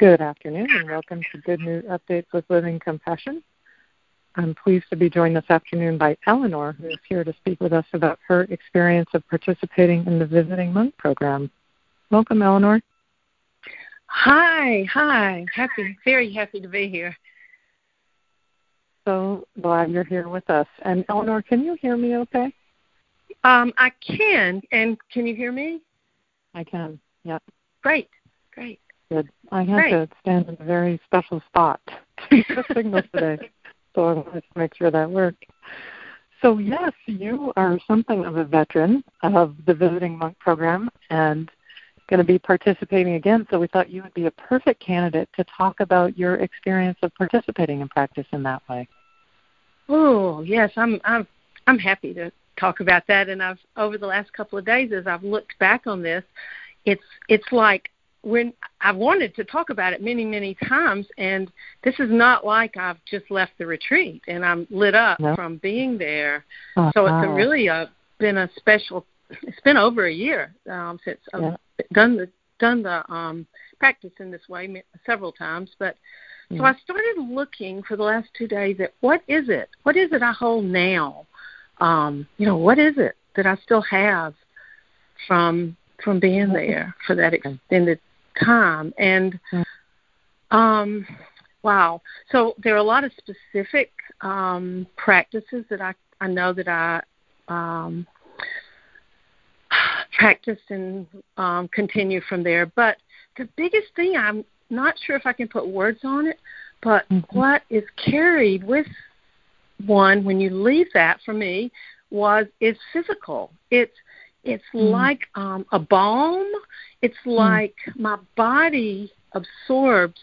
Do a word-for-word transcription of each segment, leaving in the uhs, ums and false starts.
Good afternoon and welcome to Good News Updates with Living Compassion. I'm pleased to be joined this afternoon by Eleanor, who is here to speak with us about her experience of participating in the Visiting Monk program. Welcome, Eleanor. Hi, hi. Happy, very happy to be here. So glad you're here with us. And Eleanor, can you hear me okay? Um, I can. And can you hear me? I can, yeah. Great, great. Good. I had Great. to stand in a very special spot to get the signal today, so I wanted to make sure that worked. So yes, you are something of a veteran of the Visiting Monk program and going to be participating again, so we thought you would be a perfect candidate to talk about your experience of participating in practice in that way. Oh, yes, I'm I'm I'm happy to talk about that. And I've over the last couple of days as I've looked back on this, it's it's like when I've wanted to talk about it many, many times, and this is not like I've just left the retreat and I'm lit up no. from being there. Uh-huh. So it's a really a, been a special. It's been over a year um, since yeah. I've done the done the um, practice in this way several times. But yeah. so I started looking for the last two days at what is it? What is it I hold now? Um, you know, what is it that I still have from from being there for that extended time? And um, wow, so there are a lot of specific um, practices that I I know that I. Um, practice and um, continue from there. But the biggest thing, I'm not sure if I can put words on it, but mm-hmm. what is carried with one when you leave that, for me, was is physical. It's it's mm-hmm. like um, a balm. It's mm-hmm. like my body absorbs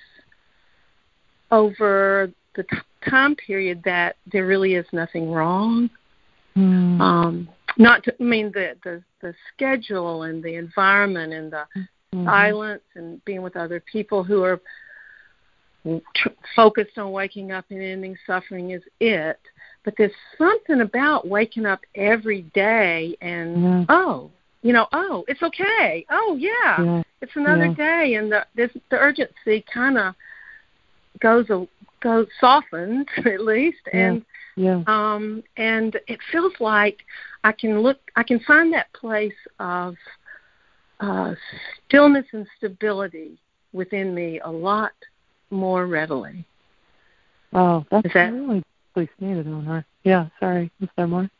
over the t- time period that there really is nothing wrong. Mm-hmm. Um, not to I mean the, the, the schedule and the environment and the mm-hmm. silence and being with other people who are tr- focused on waking up and ending suffering is it. But there's something about waking up every day and, mm-hmm. oh, you know, oh, it's okay. Oh, yeah, yeah. it's another yeah. day. And the, this, the urgency kind of goes, goes softened, at least. Yeah. And Yeah. Um, and it feels like I can look, I can find that place of uh, stillness and stability within me a lot more readily. Wow, that's Is that, really, really needed, Eleanor. Yeah, sorry. Is there more?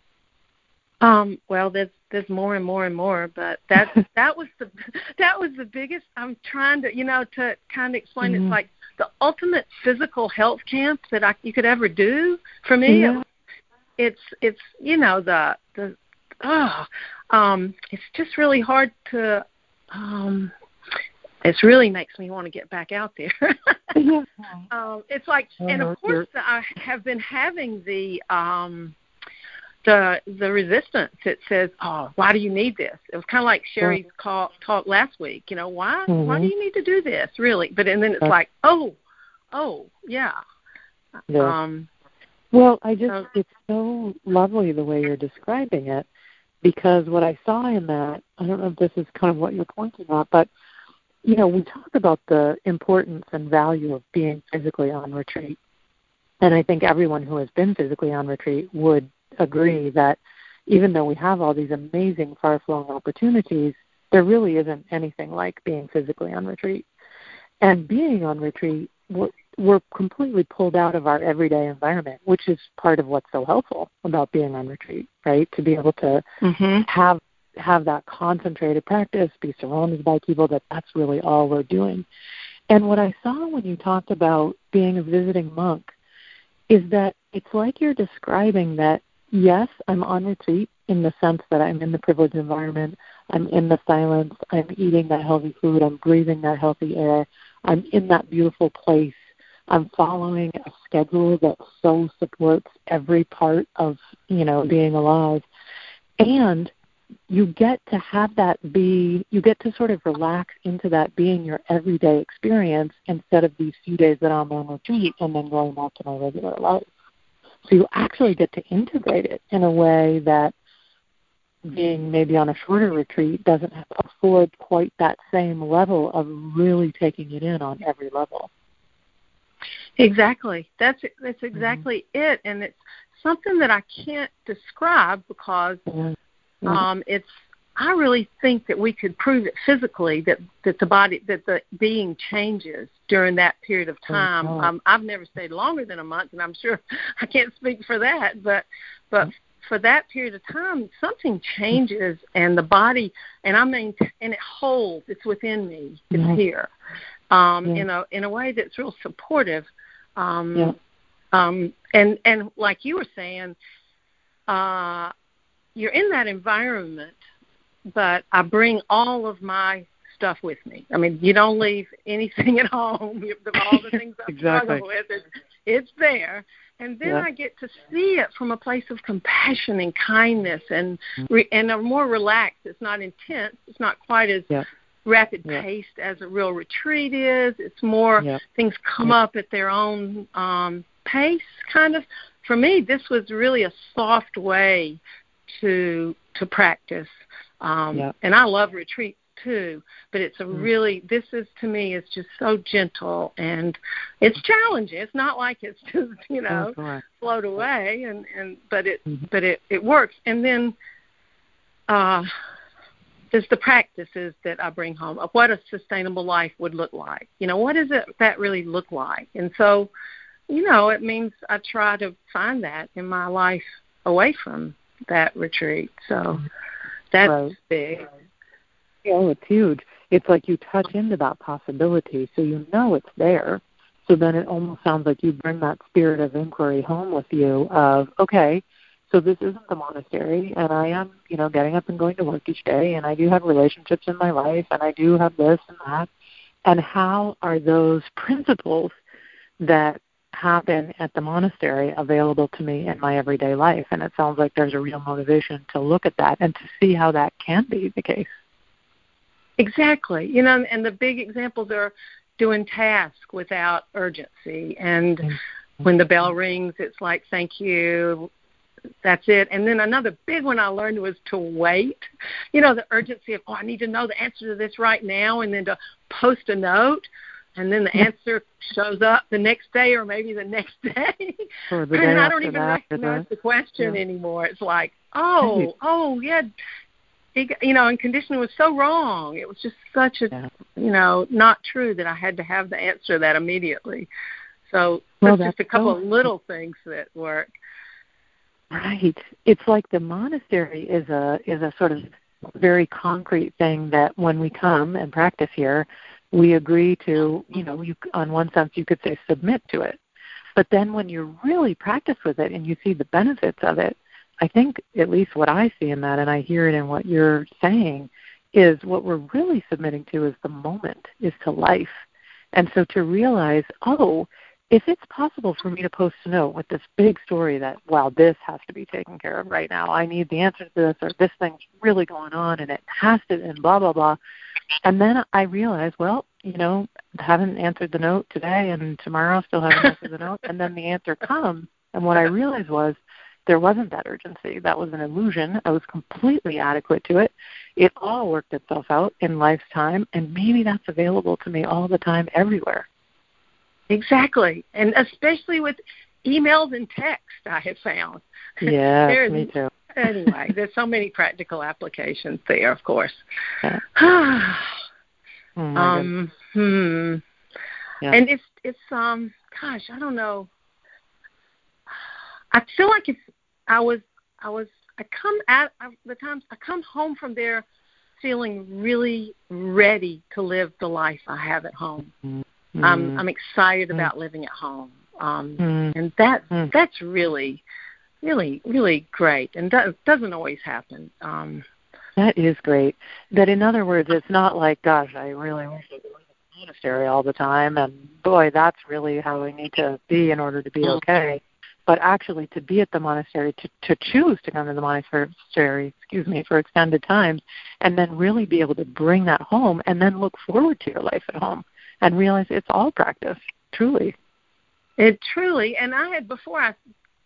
Um, well, there's there's more and more and more, but that that was the that was the biggest. I'm trying to, you know, to kind of explain. Mm-hmm. It's like the ultimate physical health camp that I you could ever do for me. Yeah. It, it's it's you know the the oh, um, it's just really hard to. Um, it really makes me want to get back out there. yeah. um, it's like, and of course, I have been having the. Um, The the resistance. It says, "Oh, why do you need this?" It was kind of like Sherry's call, talk last week. You know, why mm-hmm. why do you need to do this, really? But and then it's like, oh, oh, yeah. yeah. Um, well, I just uh, it's so lovely the way you're describing it, because what I saw in that, I don't know if this is kind of what you're pointing at, but you know, we talk about the importance and value of being physically on retreat, and I think everyone who has been physically on retreat would agree that even though we have all these amazing far-flung opportunities, there really isn't anything like being physically on retreat. And being on retreat, we're, we're completely pulled out of our everyday environment, which is part of what's so helpful about being on retreat, right? To be able to mm-hmm. have have that concentrated practice, be surrounded by people that that's really all we're doing. And what I saw when you talked about being a visiting monk is that it's like you're describing that yes, I'm on retreat in the sense that I'm in the privileged environment, I'm in the silence, I'm eating that healthy food, I'm breathing that healthy air, I'm in that beautiful place, I'm following a schedule that so supports every part of, you know, being alive. And you get to have that be, you get to sort of relax into that being your everyday experience instead of these few days that I'm on retreat and then going back to my regular life. So you actually get to integrate it in a way that being maybe on a shorter retreat doesn't afford quite that same level of really taking it in on every level. Exactly. That's that's exactly mm-hmm. it, and it's something that I can't describe because mm-hmm. um, it's. I really think that we could prove it physically that, that the body, that the being changes during that period of time. Mm-hmm. Um, I've never stayed longer than a month, and I'm sure I can't speak for that, but but mm-hmm. for that period of time, something changes, and the body, and I mean, and it holds. It's within me. It's mm-hmm. here, um, yeah. in a in a way that's real supportive. Um, yeah. um, and and like you were saying, uh, you're in that environment. But I bring all of my stuff with me. I mean, you don't leave anything at home. You, all the things I exactly. struggle with, it's, it's there. And then yeah. I get to see it from a place of compassion and kindness and re, and a more relaxed. It's not intense. It's not quite as yeah. rapid yeah. paced as a real retreat is. It's more yeah. things come yeah. up at their own um, pace, kind of. For me, this was really a soft way to to practice. Um, yep. And I love retreats too, but it's a really, this is to me, it's just so gentle and it's challenging. It's not like it's just, you know, oh, float away and, and, but it, mm-hmm. but it, it works. And then, uh, there's the practices that I bring home of what a sustainable life would look like. You know, what does it, that really look like? And so, you know, it means I try to find that in my life away from that retreat. So, That's right. big. Oh, it's huge. It's like you touch into that possibility, so you know it's there. So then it almost sounds like you bring that spirit of inquiry home with you of, okay, so this isn't the monastery, and I am, you know, getting up and going to work each day, and I do have relationships in my life, and I do have this and that. And how are those principles that happen at the monastery available to me in my everyday life? And it sounds like there's a real motivation to look at that and to see how that can be the case. Exactly. You know, and the big examples are doing tasks without urgency. And mm-hmm. when the bell rings, it's like, thank you, that's it. And then another big one I learned was to wait. You know, the urgency of, oh, I need to know the answer to this right now, and then to post a note. And then the answer shows up the next day or maybe the next day. Or the day and I don't even that, recognize the question yeah. anymore. It's like, oh, oh, yeah, it, you know, and conditioning was so wrong. It was just such a, yeah. you know, not true that I had to have the answer that immediately. So well, that's just a couple so, of little things that work. Right. It's like the monastery is a is a sort of very concrete thing that when we come and practice here, we agree to, you know, you, on one sense you could say submit to it. But then when you really practice with it and you see the benefits of it, I think at least what I see in that, and I hear it in what you're saying, is what we're really submitting to is the moment, is to life. And so to realize, oh, if it's possible for me to post a note with this big story that, wow, this has to be taken care of right now. I need the answer to this, or this thing's really going on and it has to, and blah, blah, blah. And then I realize, well, you know, haven't answered the note today, and tomorrow still haven't answered the note. And then the answer comes. And what I realized was there wasn't that urgency. That was an illusion. I was completely adequate to it. It all worked itself out in life's time, and maybe that's available to me all the time, everywhere. Exactly. And especially with emails and text, I have found. Yeah, me too. Anyway, there's so many practical applications there, of course. Yeah. oh um, hmm. Yeah. And it's, it's um, gosh, I don't know. I feel like if I was, I was, I come at the times I come home from there feeling really ready to live the life I have at home. Mm. Um, I'm excited mm. about living at home, um, mm. and that mm. that's really, really, really great, and that doesn't always happen. Um, that is great. That, in other words, it's not like, gosh, I really wish I could live in the monastery all the time, and boy, that's really how I need to be in order to be okay. But actually, to be at the monastery, to, to choose to come to the monastery, excuse me, for extended times, and then really be able to bring that home, and then look forward to your life at home. And realize it's all practice, truly. It truly, and I had, before I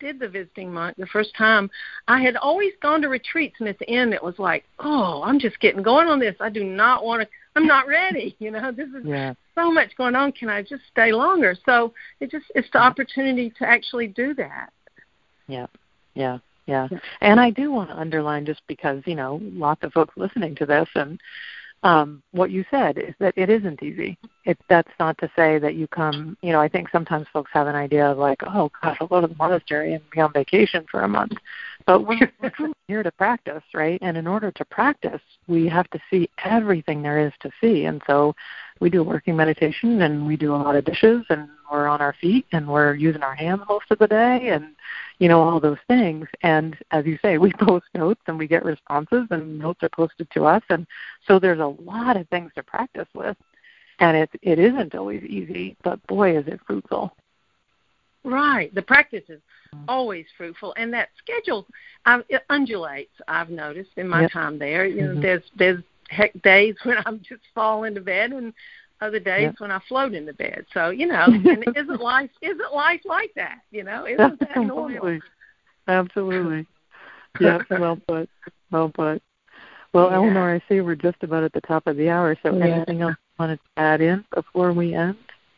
did the visiting monk the first time, I had always gone to retreats, and at the end it was like, oh, I'm just getting going on this. I do not want to, I'm not ready. You know, this is yeah. so much going on. Can I just stay longer? So it just, it's the opportunity to actually do that. Yeah, yeah, yeah. And I do want to underline, just because, you know, lots of folks listening to this, and Um, what you said is that it isn't easy. It, that's not to say that you come, you know, I think sometimes folks have an idea of like, oh, gosh, I'll go to the monastery and be on vacation for a month. But we're, we're here to practice, right? And in order to practice, we have to see everything there is to see. And so we do working meditation, and we do a lot of dishes, and we're on our feet, and we're using our hands most of the day, and, you know, all those things. And as you say, we post notes, and we get responses, and notes are posted to us. And so there's a lot of things to practice with. And it, it isn't always easy, but boy, is it fruitful. Right. The practice is always fruitful. And that schedule, um, it undulates, I've noticed in my yep. time there. You know, mm-hmm. there's there's heck days when I'm just fall into bed, and other days yep. when I float into bed. So, you know, and isn't life isn't life like that, you know? Isn't that normal? Absolutely. Yeah, well put. Well put. Well, yeah. Eleanor, I see we're just about at the top of the hour, so yeah. anything else you wanted to add in before we end?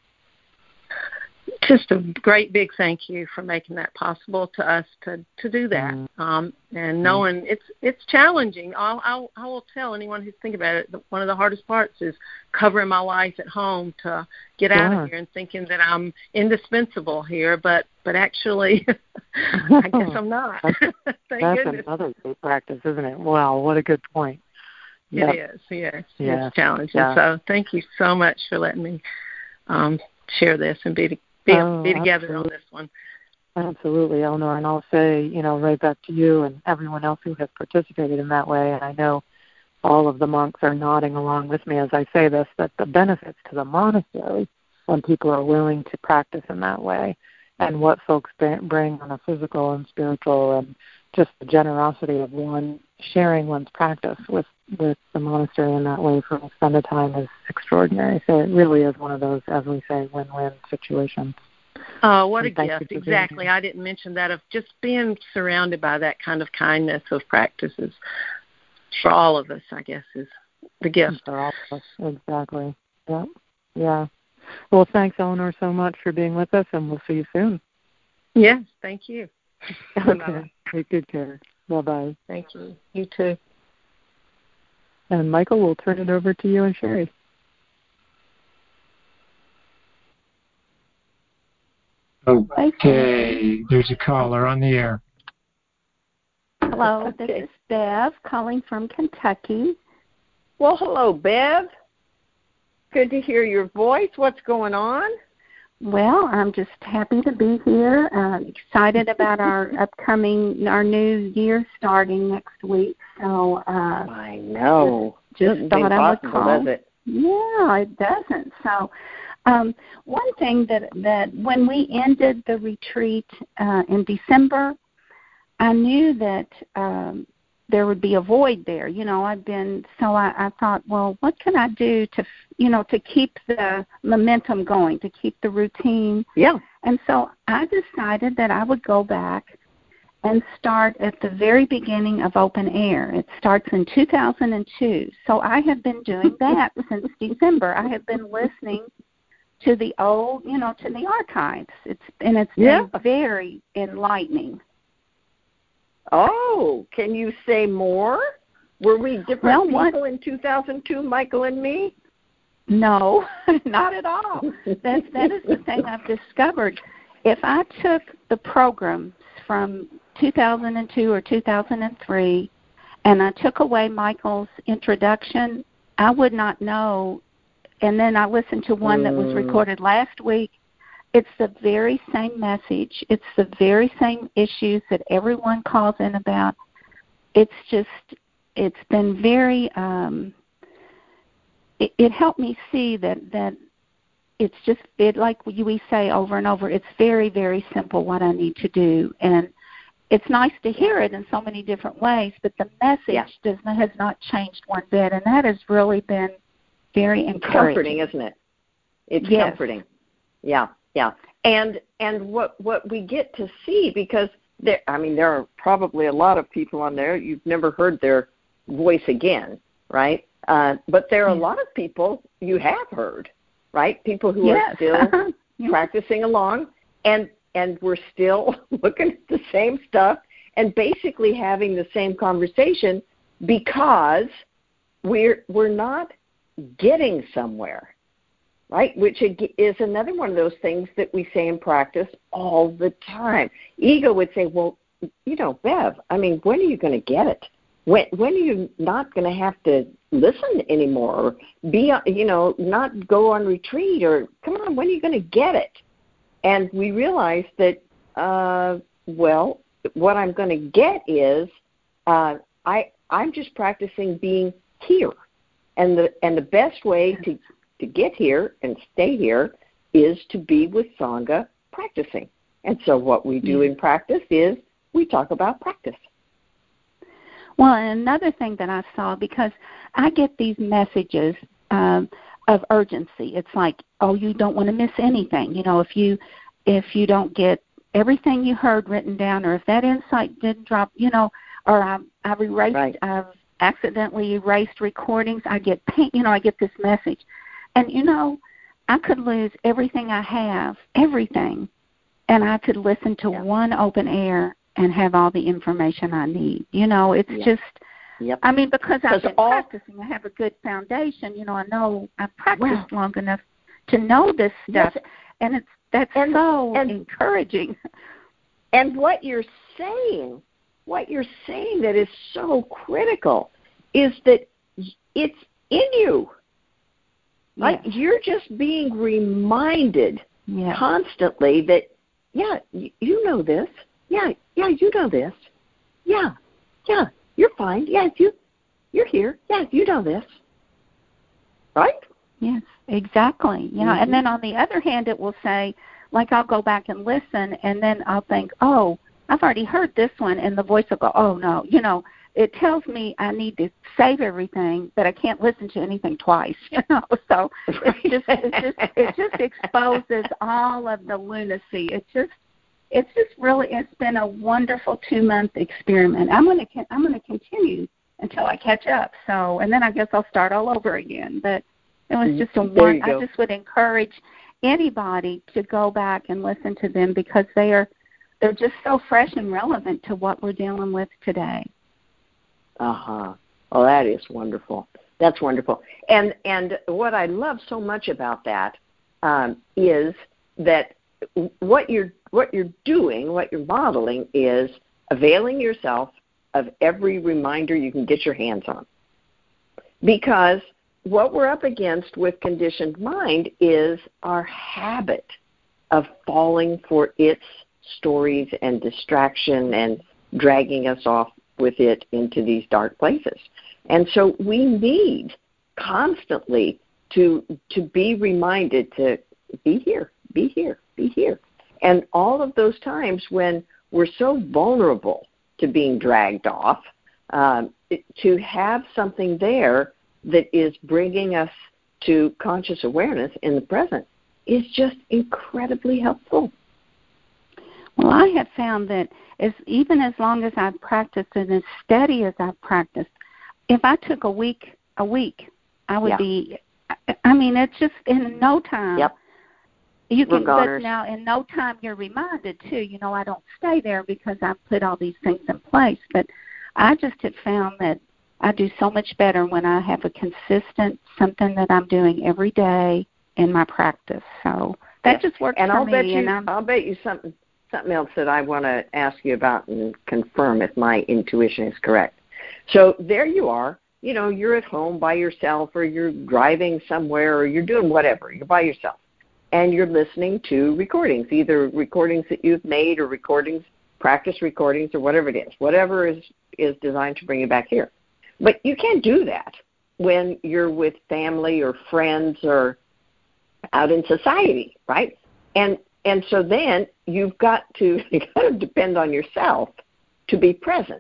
Just a great big thank you for making that possible to us to, to do that. Mm-hmm. Um, and knowing mm-hmm. it's it's challenging. I'll, I'll, I will tell anyone who's thinking about it, one of the hardest parts is covering my life at home to get sure. out of here and thinking that I'm indispensable here, but, but actually I guess I'm not. That's, Thank that's goodness. Another great practice, isn't it? Wow, what a good point. Yep. It is, yes. Yeah. It's challenging. Yeah. So thank you so much for letting me um, share this and be Be, oh, be together absolutely. On this one. Absolutely, Eleanor. And I'll say, you know, right back to you and everyone else who has participated in that way. And I know all of the monks are nodding along with me as I say this, that the benefits to the monastery when people are willing to practice in that way, and what folks bring on a physical and spiritual, and just the generosity of one sharing one's practice with, with the monastery in that way for an extended time is extraordinary. So it really is one of those, as we say, win-win situations. Oh, what and a gift. Exactly. I didn't mention that, of just being surrounded by that kind of kindness of practices for all of us, I guess, is the gift. For all of us, exactly. Yeah. Yeah. Well, thanks, Eleanor, so much for being with us, and we'll see you soon. Yes, thank you. Okay. Take good care. Bye-bye. Thank you. You too. And Michael, we'll turn it over to you and Sherry. Okay, there's a caller on the air. Hello, this is Bev calling from Kentucky. Well, hello, Bev. Good to hear your voice. What's going on? Well, I'm just happy to be here. Uh, excited about our upcoming, our new year starting next week. So uh, I know. Just, just thought I would call. Does it? Yeah, it doesn't. So um, one thing that that when we ended the retreat uh, in December, I knew that um, there would be a void there. You know, I've been so I, I thought, well, what can I do to you know, to keep the momentum going, to keep the routine. Yeah. And so I decided that I would go back and start at the very beginning of open air. It starts in two thousand two. So I have been doing that since December. I have been listening to the old, you know, to the archives. It's and it's yeah. been very enlightening. Oh, can you say more? Were we different well, people what, in two thousand two, Michael and me? No, not at all. That that is the thing I've discovered. If I took the programs from two thousand two or two thousand three and I took away Michael's introduction, I would not know. And then I listened to one that was recorded last week. It's the very same message. It's the very same issues that everyone calls in about. It's just, it's been very... Um, It, it helped me see that, that it's just, it like we say over and over, it's very, very simple what I need to do. And it's nice to hear it in so many different ways, but the message yeah. does not, has not changed one bit, and that has really been very encouraging. Comforting, isn't it? It's yes. comforting. Yeah, yeah. And and what what we get to see, because there, I mean, there are probably a lot of people on there you've never heard their voice again, right? Uh, but there are a lot of people you have heard, right? People who yes. are still yes. practicing along, and and we're still looking at the same stuff and basically having the same conversation because we're we're not getting somewhere, right? Which is another one of those things that we say in practice all the time. Ego would say, well, you know, Bev, I mean, when are you going to get it? When when are you not going to have to listen anymore, or be, you know, not go on retreat, or come on, when are you going to get it? And we realize that, uh, well, what I'm going to get is uh, I I'm just practicing being here, and the and the best way to to get here and stay here is to be with Sangha practicing. And so what we do in practice is we talk about practice. Well, and another thing that I saw, because I get these messages um, of urgency. It's like, oh, you don't want to miss anything. You know, if you if you don't get everything you heard written down, or if that insight didn't drop, you know, or I, I've erased, right. I've accidentally erased recordings, I get pain, you know, I get this message. And, you know, I could lose everything I have, everything, and I could listen to yeah. one open air and have all the information I need. You know, it's yep. just, yep. I mean, because I've been all, practicing, I have a good foundation. You know, I know I've practiced well, long enough to know this stuff, yes. and it's that's and, so and, encouraging. And what you're saying, what you're saying that is so critical is that it's in you. Like yes. you're just being reminded yes. constantly that, yeah, you know this. Yeah, yeah, you know this. Yeah, yeah, you're fine. Yeah, you, you're here. Yeah, you know this. Right? Yes, exactly. Yeah, mm-hmm. And then on the other hand, it will say, like, I'll go back and listen, and then I'll think, oh, I've already heard this one, and the voice will go, oh, no, you know, it tells me I need to save everything, but I can't listen to anything twice, you know. So it's just, it's just, it just exposes all of the lunacy. It just, it's just really, it's been a wonderful two-month experiment. I'm going to, I'm going to continue until I catch up. So, and then I guess I'll start all over again. But it was just a one. I just would encourage anybody to go back and listen to them because they are, they're just so fresh and relevant to what we're dealing with today. Uh-huh. Oh, that is wonderful. That's wonderful. And and what I love so much about that um, is that what you're what you're doing, what you're modeling is availing yourself of every reminder you can get your hands on. Because what we're up against with conditioned mind is our habit of falling for its stories and distraction and dragging us off with it into these dark places. And so we need constantly to to be reminded to be here, be here, be here. And all of those times when we're so vulnerable to being dragged off, um, to have something there that is bringing us to conscious awareness in the present is just incredibly helpful. Well, I have found that as even as long as I've practiced and as steady as I've practiced, if I took a week, a week, I would yeah. be, I mean, it's just in no time. Yep. You can, but now in no time you're reminded too, you know, I don't stay there because I've put all these things in place, but I just have found that I do so much better when I have a consistent something that I'm doing every day in my practice. So that yeah. just works and for I'll me. Bet you, and I'm, I'll bet you something. Something else that I want to ask you about and confirm if my intuition is correct. So there you are, you know, you're at home by yourself or you're driving somewhere or you're doing whatever, you're by yourself, and you're listening to recordings, either recordings that you've made or recordings, practice recordings or whatever it is, whatever is, is designed to bring you back here. But you can't do that when you're with family or friends or out in society, right? And And so then you've got to kind of depend on yourself to be present.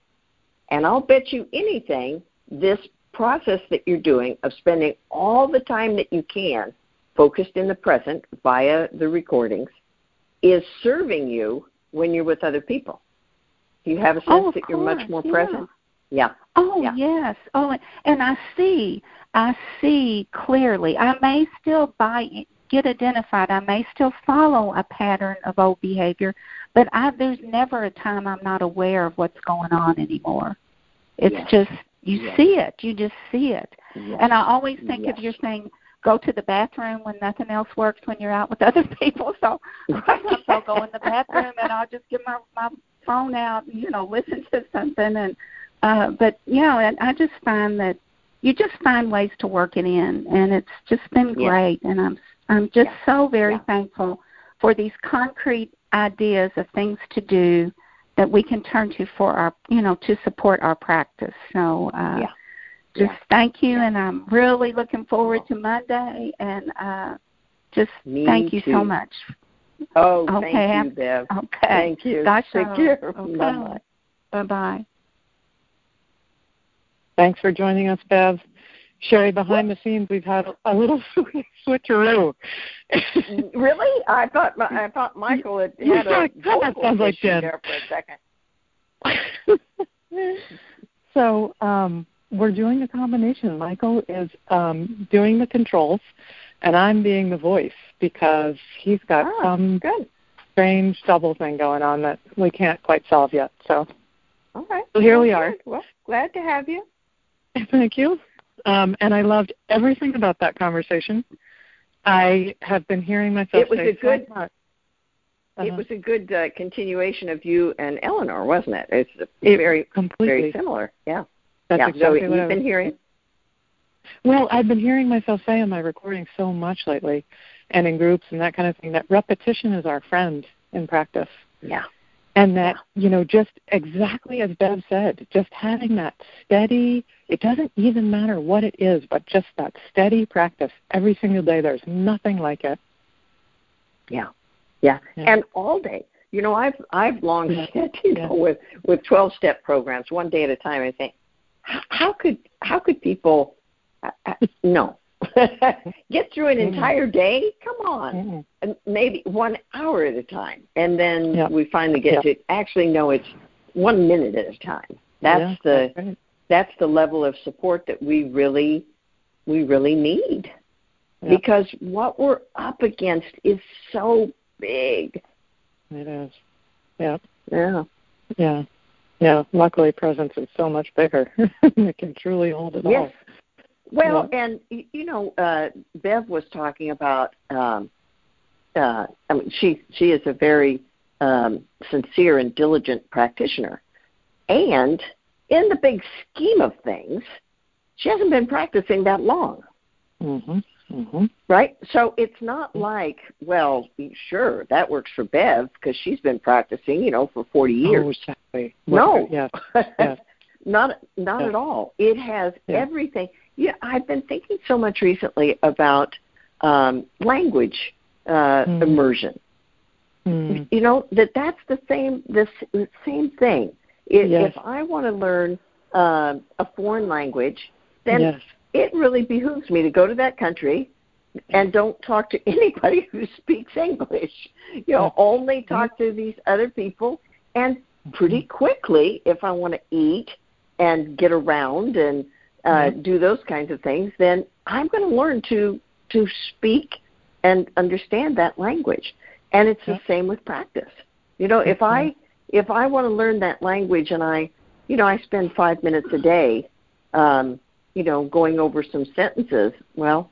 And I'll bet you anything, this process that you're doing of spending all the time that you can focused in the present via the recordings is serving you when you're with other people. Do you have a sense oh, that course, you're much more yeah. present? Yeah. Oh, yeah. yes. Oh, and I see, I see clearly. I may still buy, get identified. I may still follow a pattern of old behavior, but I, there's never a time I'm not aware of what's going on anymore. It's yes. just, you yes. see it. You just see it. Yes. And I always think yes. of your saying, go to the bathroom when nothing else works when you're out with other people. So sometimes I'll go in the bathroom and I'll just get my, my phone out and, you know, listen to something. And uh, But, you know, and I just find that you just find ways to work it in. And it's just been yeah. great. And I'm, I'm just yeah. so very yeah. thankful for these concrete ideas of things to do that we can turn to for our, you know, to support our practice. So, uh, yeah. Just yeah. thank you, yeah. and I'm really looking forward to Monday. And uh, just Me thank you too. so much. Oh, okay. thank you, Bev. Okay. Thank you. Gosh, Take care. Okay. Bye-bye. Bye-bye. Thanks for joining us, Bev. Sherry, behind the scenes, we've had a little switcheroo. Really? I thought I thought Michael had had a vocal like issue Jen. there for a second. So um, we're doing a combination. Michael is um, doing the controls, and I'm being the voice because he's got ah, some good. strange double thing going on that we can't quite solve yet. So, all right. So here well, we are. Good. Well, glad to have you. Thank you. Um, and I loved everything about that conversation. I have been hearing myself it was say a good, so much. Uh-huh. It was a good uh, continuation of you and Eleanor, wasn't it? It's it, very, completely. very similar. Yeah. That's yeah. exactly so what you've I been was hearing? Well, I've been hearing myself say in my recording so much lately and in groups and that kind of thing that repetition is our friend in practice. Yeah. And that, yeah. you know, just exactly as Bev said, just having that steady, it doesn't even matter what it is, but just that steady practice every single day. There's nothing like it. Yeah. Yeah. yeah. And all day. You know, I've I've long yeah. said, you know, yeah. with with twelve step programs, one day at a time, I think, how, how could how could people uh, uh, no get through an entire day? Come on, mm-hmm. maybe one hour at a time, and then yeah. we finally get yeah. to actually no, it's one minute at a time. That's yeah, the that's, right. that's the level of support that we really we really need, yeah. because what we're up against is so big. It is. Yeah. Yeah. Yeah. Yeah. Luckily, presence is so much bigger. It can truly hold it yes. all. Well, yeah. and, you know, uh, Bev was talking about, um, uh, I mean, she, she is a very um, sincere and diligent practitioner. And in the big scheme of things, she hasn't been practicing that long. Mm-hmm. Mm-hmm. Right? So it's not like, well, sure, that works for Bev because she's been practicing, you know, for forty years. Oh, exactly. No. Yes. yes. not not yes. at all. It has yeah. everything. Yeah, I've been thinking so much recently about um, language uh, mm. immersion. Mm. You know, that that's the same, the, the same thing. It, yes. If I want to learn uh, a foreign language, then yes. it really behooves me to go to that country and don't talk to anybody who speaks English. You know, only talk to these other people. And pretty quickly, if I want to eat and get around and uh, mm-hmm. do those kinds of things, then I'm going to learn to to speak and understand that language. And it's the same with practice. You know, if I if I want to learn that language and I, you know, I spend five minutes a day, um, you know, going over some sentences, well,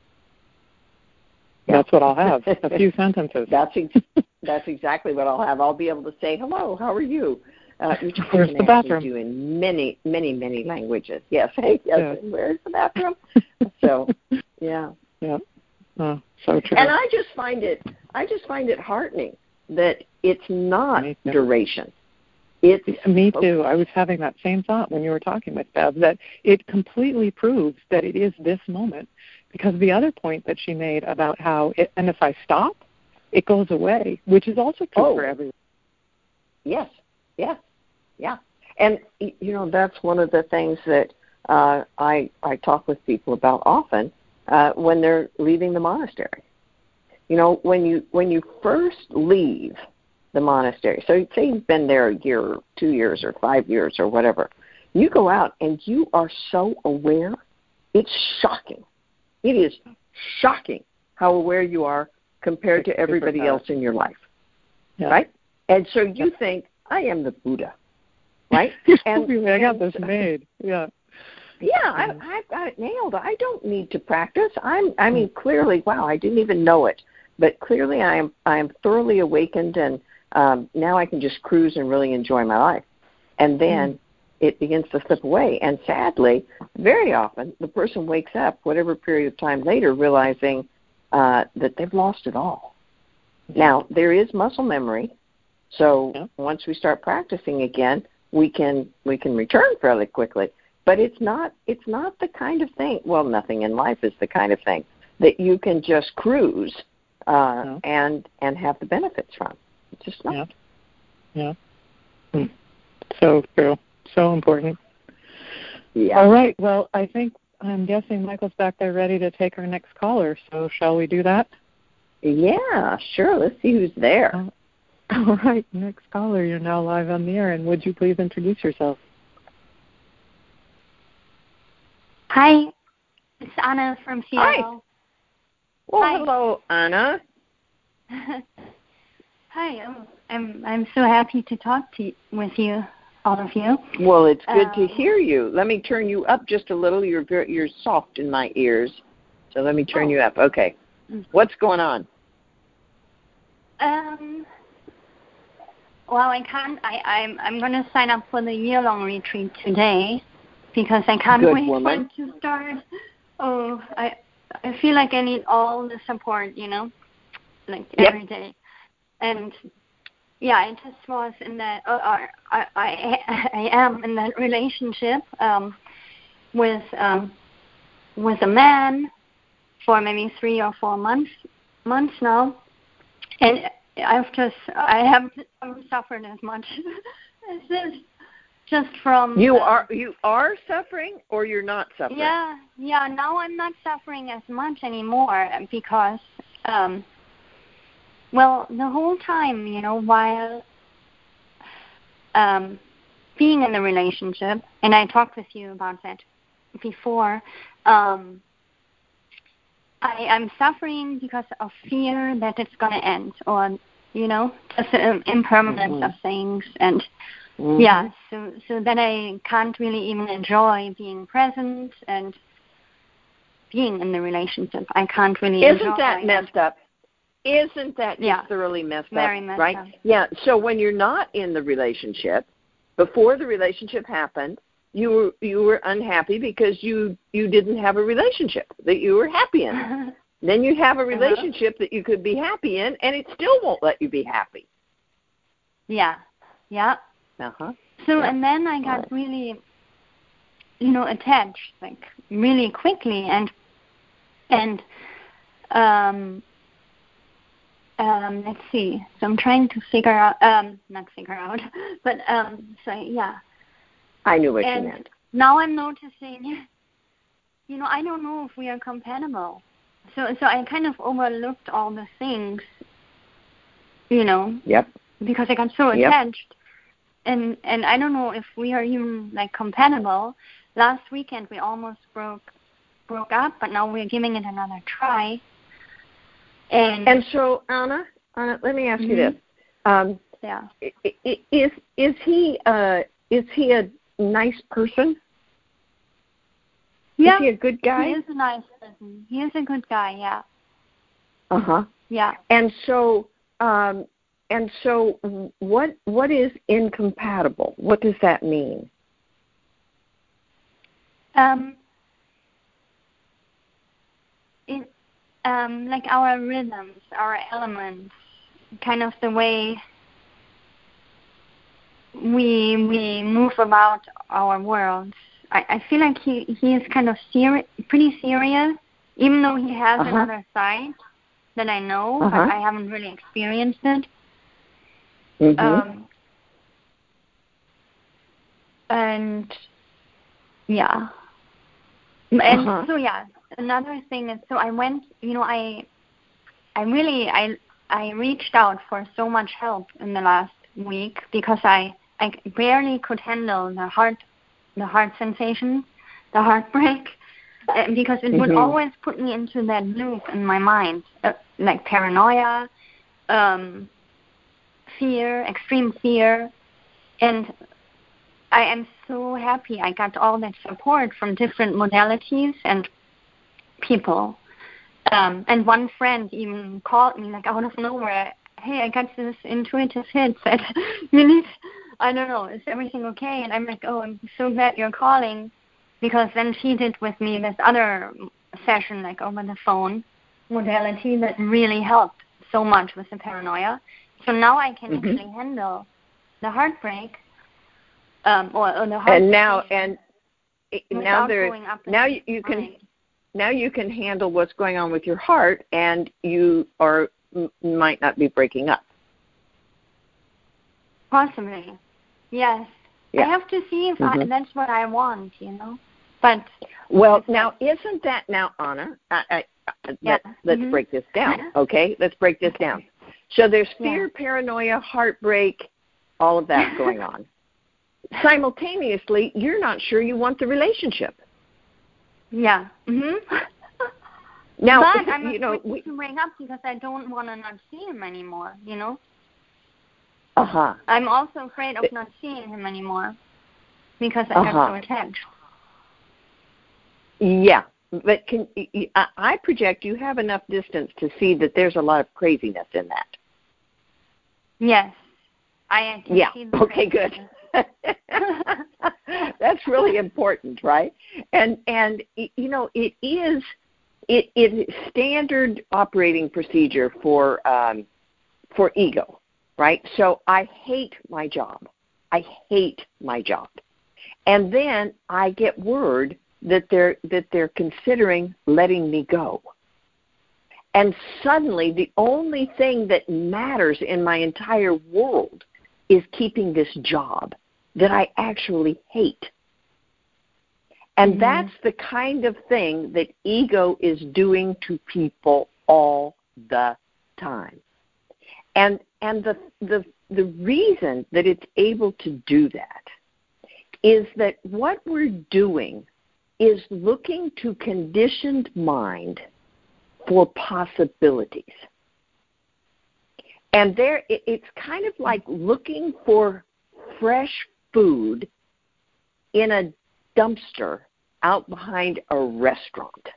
yeah. that's what I'll have, a few sentences. That's ex- that's exactly what I'll have. I'll be able to say, hello, how are you? Uh, which where's the bathroom? Do in many, many, many languages. Yes, yes. Yeah. Where's the bathroom? So, yeah. Yeah. Oh, so true. And I just find it, I just find it heartening that it's not duration. It's me too. I was having that same thought when you were talking with Bev, that it completely proves that it is this moment, because the other point that she made about how, it, and if I stop, it goes away, which is also true oh. for everyone. Yes, yes, yeah. And, you know, that's one of the things that uh, I, I talk with people about often uh, when they're leaving the monastery. You know, when you when you first leave the monastery, so say you've been there a year or two years or five years or whatever, you go out and you are so aware, it's shocking. It is shocking how aware you are compared to everybody else in your life, yeah. right? And so you yeah. think, I am the Buddha, right? And I got this made, yeah. Yeah, I, I've got it nailed. I don't need to practice. I'm. I mean, clearly, wow, I didn't even know it, but clearly, I am. I am thoroughly awakened, and um, now I can just cruise and really enjoy my life. And then mm. it begins to slip away. And sadly, very often, the person wakes up, whatever period of time later, realizing uh, that they've lost it all. Mm. Now, there is muscle memory, so yeah. once we start practicing again, we can we can return fairly quickly. But it's not it's not the kind of thing, well, nothing in life is the kind of thing that you can just cruise uh, yeah. and and have the benefits from. It's just not. Yeah. yeah. Mm. So true. So important. Yeah. All right. Well, I think, I'm guessing Michael's back there ready to take our next caller. So shall we do that? Yeah, sure. Let's see who's there. Uh, all right. Next caller, you're now live on the air. And would you please introduce yourself? Hi, it's Anna from Seattle. Hi. Well, Hi. hello, Anna. Hi, I'm, I'm I'm so happy to talk to with you, all of you. Well, it's good um, to hear you. Let me turn you up just a little. You're very, you're soft in my ears, so let me turn oh. you up. Okay. What's going on? Um. Well, I can't. I I'm I'm going to sign up for the year-long retreat today. Because I can't Good wait woman. for it to start. Oh, I I feel like I need all the support, you know, like yep. every day. And yeah, I just was in that. Uh, I I I am in that relationship um, with um, with a man for maybe three or four months months now, and I've just I haven't suffered as much as this. Just from you uh, are you are suffering, or you're not suffering? Yeah, yeah. Now I'm not suffering as much anymore because, um, well, the whole time, you know, while um, being in the relationship, and I talked with you about that before. Um, I I'm suffering because of fear that it's going to end, or you know, just the impermanence mm-hmm. of things and. Mm-hmm. Yeah, so so then I can't really even enjoy being present and being in the relationship. I can't really Isn't enjoy that it. messed up? Isn't that just yeah. thoroughly messed Very up, messed right? Up. Yeah, so when you're not in the relationship, before the relationship happened, you were you were unhappy because you, you didn't have a relationship that you were happy in. Then you have a relationship uh-huh. that you could be happy in, and it still won't let you be happy. Yeah, yeah. Uh-huh. So, yeah. and then I got right. really, you know, attached, like, really quickly, and, and, um, um, let's see, so I'm trying to figure out, um, not figure out, but, um, so, yeah. I knew what and you meant. Now I'm noticing, you know, I don't know if we are compatible. So, so I kind of overlooked all the things, you know. Yep. Because I got so yep. attached. And and I don't know if we are even like compatible. Last weekend we almost broke broke up, but now we're giving it another try. And and so Anna, Anna, let me ask mm-hmm. you this: um, yeah, is is he uh, is he a nice person? Yeah, is he a good guy? He is a nice person. He is a good guy. Yeah. Uh huh. Yeah. And so. Um, And so what what is incompatible? What does that mean? Um, it, um, like our rhythms, our elements, kind of the way we we move about our world. I, I feel like he, he is kind of seri- pretty serious, even though he has uh-huh. another side that I know, uh-huh. but I haven't really experienced it. Mm-hmm. Um, and yeah, and uh-huh. so yeah, another thing is, so I went, you know, I I really I I reached out for so much help in the last week because I I barely could handle the heart the heart sensation, the heartbreak, because it would mm-hmm. always put me into that loop in my mind, uh, like paranoia, um, fear, extreme fear, and I am so happy I got all that support from different modalities and people. Um, and one friend even called me like out of nowhere, hey, I got this intuitive hit that you need, I don't know, is everything okay? And I'm like, oh, I'm so glad you're calling, because then she did with me this other session, like over the phone modality, that really helped so much with the paranoia. So now I can mm-hmm. actually handle the heartbreak, um, or, or the heart. And now, and now there, now you, you can, now you can handle what's going on with your heart, and you are m- might not be breaking up. Possibly, yes. Yeah. I have to see if mm-hmm. I, that's what I want, you know. But well, now isn't that now, Anna? I, I, yeah. let, let's mm-hmm. break this down, okay? Let's break this okay. down. So there's fear, yeah. paranoia, heartbreak, all of that going on. Simultaneously, you're not sure you want the relationship. Yeah. Mm-hmm. Now, but I'm you know, we to bring up because I don't want to not see him anymore. You know. Uh huh. I'm also afraid of not seeing him anymore because I uh-huh. got so attached. Yeah, but can I project you have enough distance to see that there's a lot of craziness in that? Yes, I can yeah. see the okay, good. That's really important, right? And and you know it is it it is standard operating procedure for um, for ego, right? So I hate my job. I hate my job, and then I get word that they're that they're considering letting me go. And suddenly the only thing that matters in my entire world is keeping this job that I actually hate. And mm-hmm. that's the kind of thing that ego is doing to people all the time. And and the the the reason that it's able to do that is that what we're doing is looking to conditioned mind for possibilities. And there, it, it's kind of like looking for fresh food in a dumpster out behind a restaurant.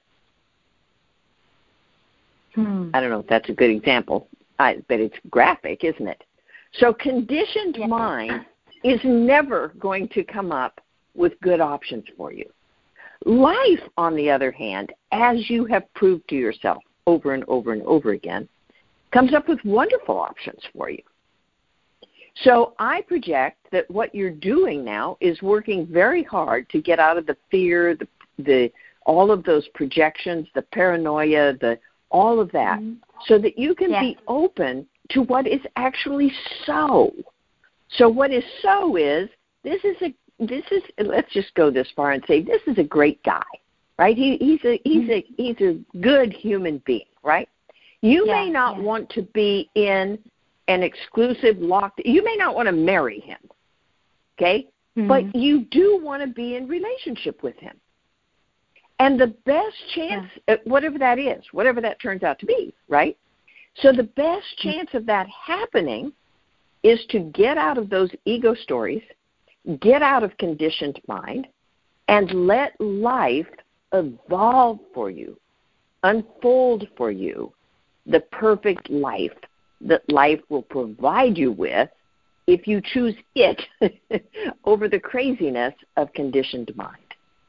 Hmm. I don't know if that's a good example, I, but it's graphic, isn't it? So conditioned yeah. mind is never going to come up with good options for you. Life, on the other hand, as you have proved to yourself over and over and over again, comes up with wonderful options for you. So I project that what you're doing now is working very hard to get out of the fear, the, the all of those projections, the paranoia, the all of that, mm-hmm. so that you can yeah. be open to what is actually so. So what is so is this is a This is. Let's just go this far and say this is a great guy, right? He, he's a he's a he's a good human being, right? You yeah, may not yeah. want to be in an exclusive locked. You may not want to marry him, okay? Mm-hmm. But you do want to be in relationship with him. And the best chance, yeah. whatever that is, whatever that turns out to be, right? So the best chance of that happening is to get out of those ego stories. Get out of conditioned mind and let life evolve for you, unfold for you the perfect life that life will provide you with if you choose it over the craziness of conditioned mind.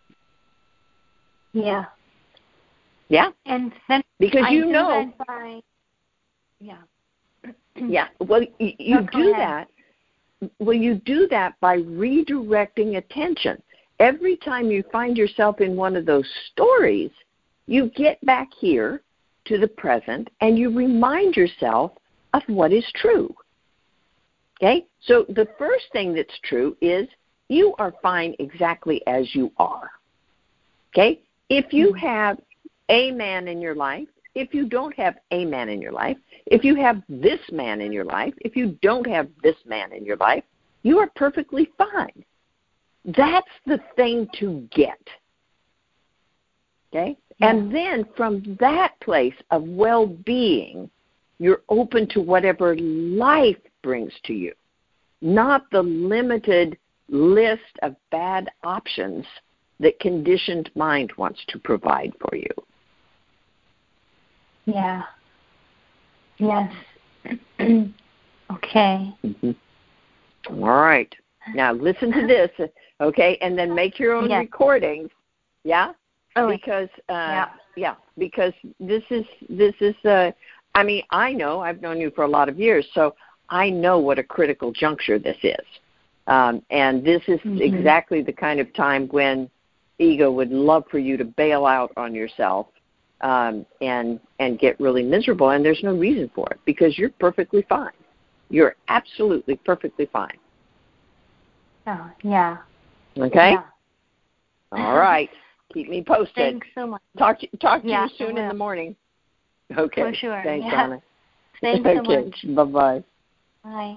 Yeah. Yeah? And then because I you do know. That by, yeah. yeah. Well, you, you no, do ahead. that. Well, you do that by redirecting attention. Every time you find yourself in one of those stories, you get back here to the present and you remind yourself of what is true. Okay? So the first thing that's true is you are fine exactly as you are. Okay? If you have a man in your life if you don't have a man in your life, if you have this man in your life, if you don't have this man in your life, you are perfectly fine. That's the thing to get. Okay? Yeah. And then from that place of well-being, you're open to whatever life brings to you, not the limited list of bad options that conditioned mind wants to provide for you. Yeah. Yes. Okay. Mm-hmm. All right. Now listen to this, okay, and then make your own yes. recordings. Yeah? Oh, because uh yeah. yeah, because this is this is uh I mean, I know, I've known you for a lot of years, so I know what a critical juncture this is. Um, and this is mm-hmm. exactly the kind of time when ego would love for you to bail out on yourself um, and and get really miserable, and there's no reason for it because you're perfectly fine. You're absolutely perfectly fine. Oh, yeah. Okay? Yeah. All right. Keep me posted. Thanks so much. Talk to, talk to yeah, you soon in the morning. Okay. For sure. Thanks, yeah. Anna. Thanks okay. so much. Bye-bye. Bye.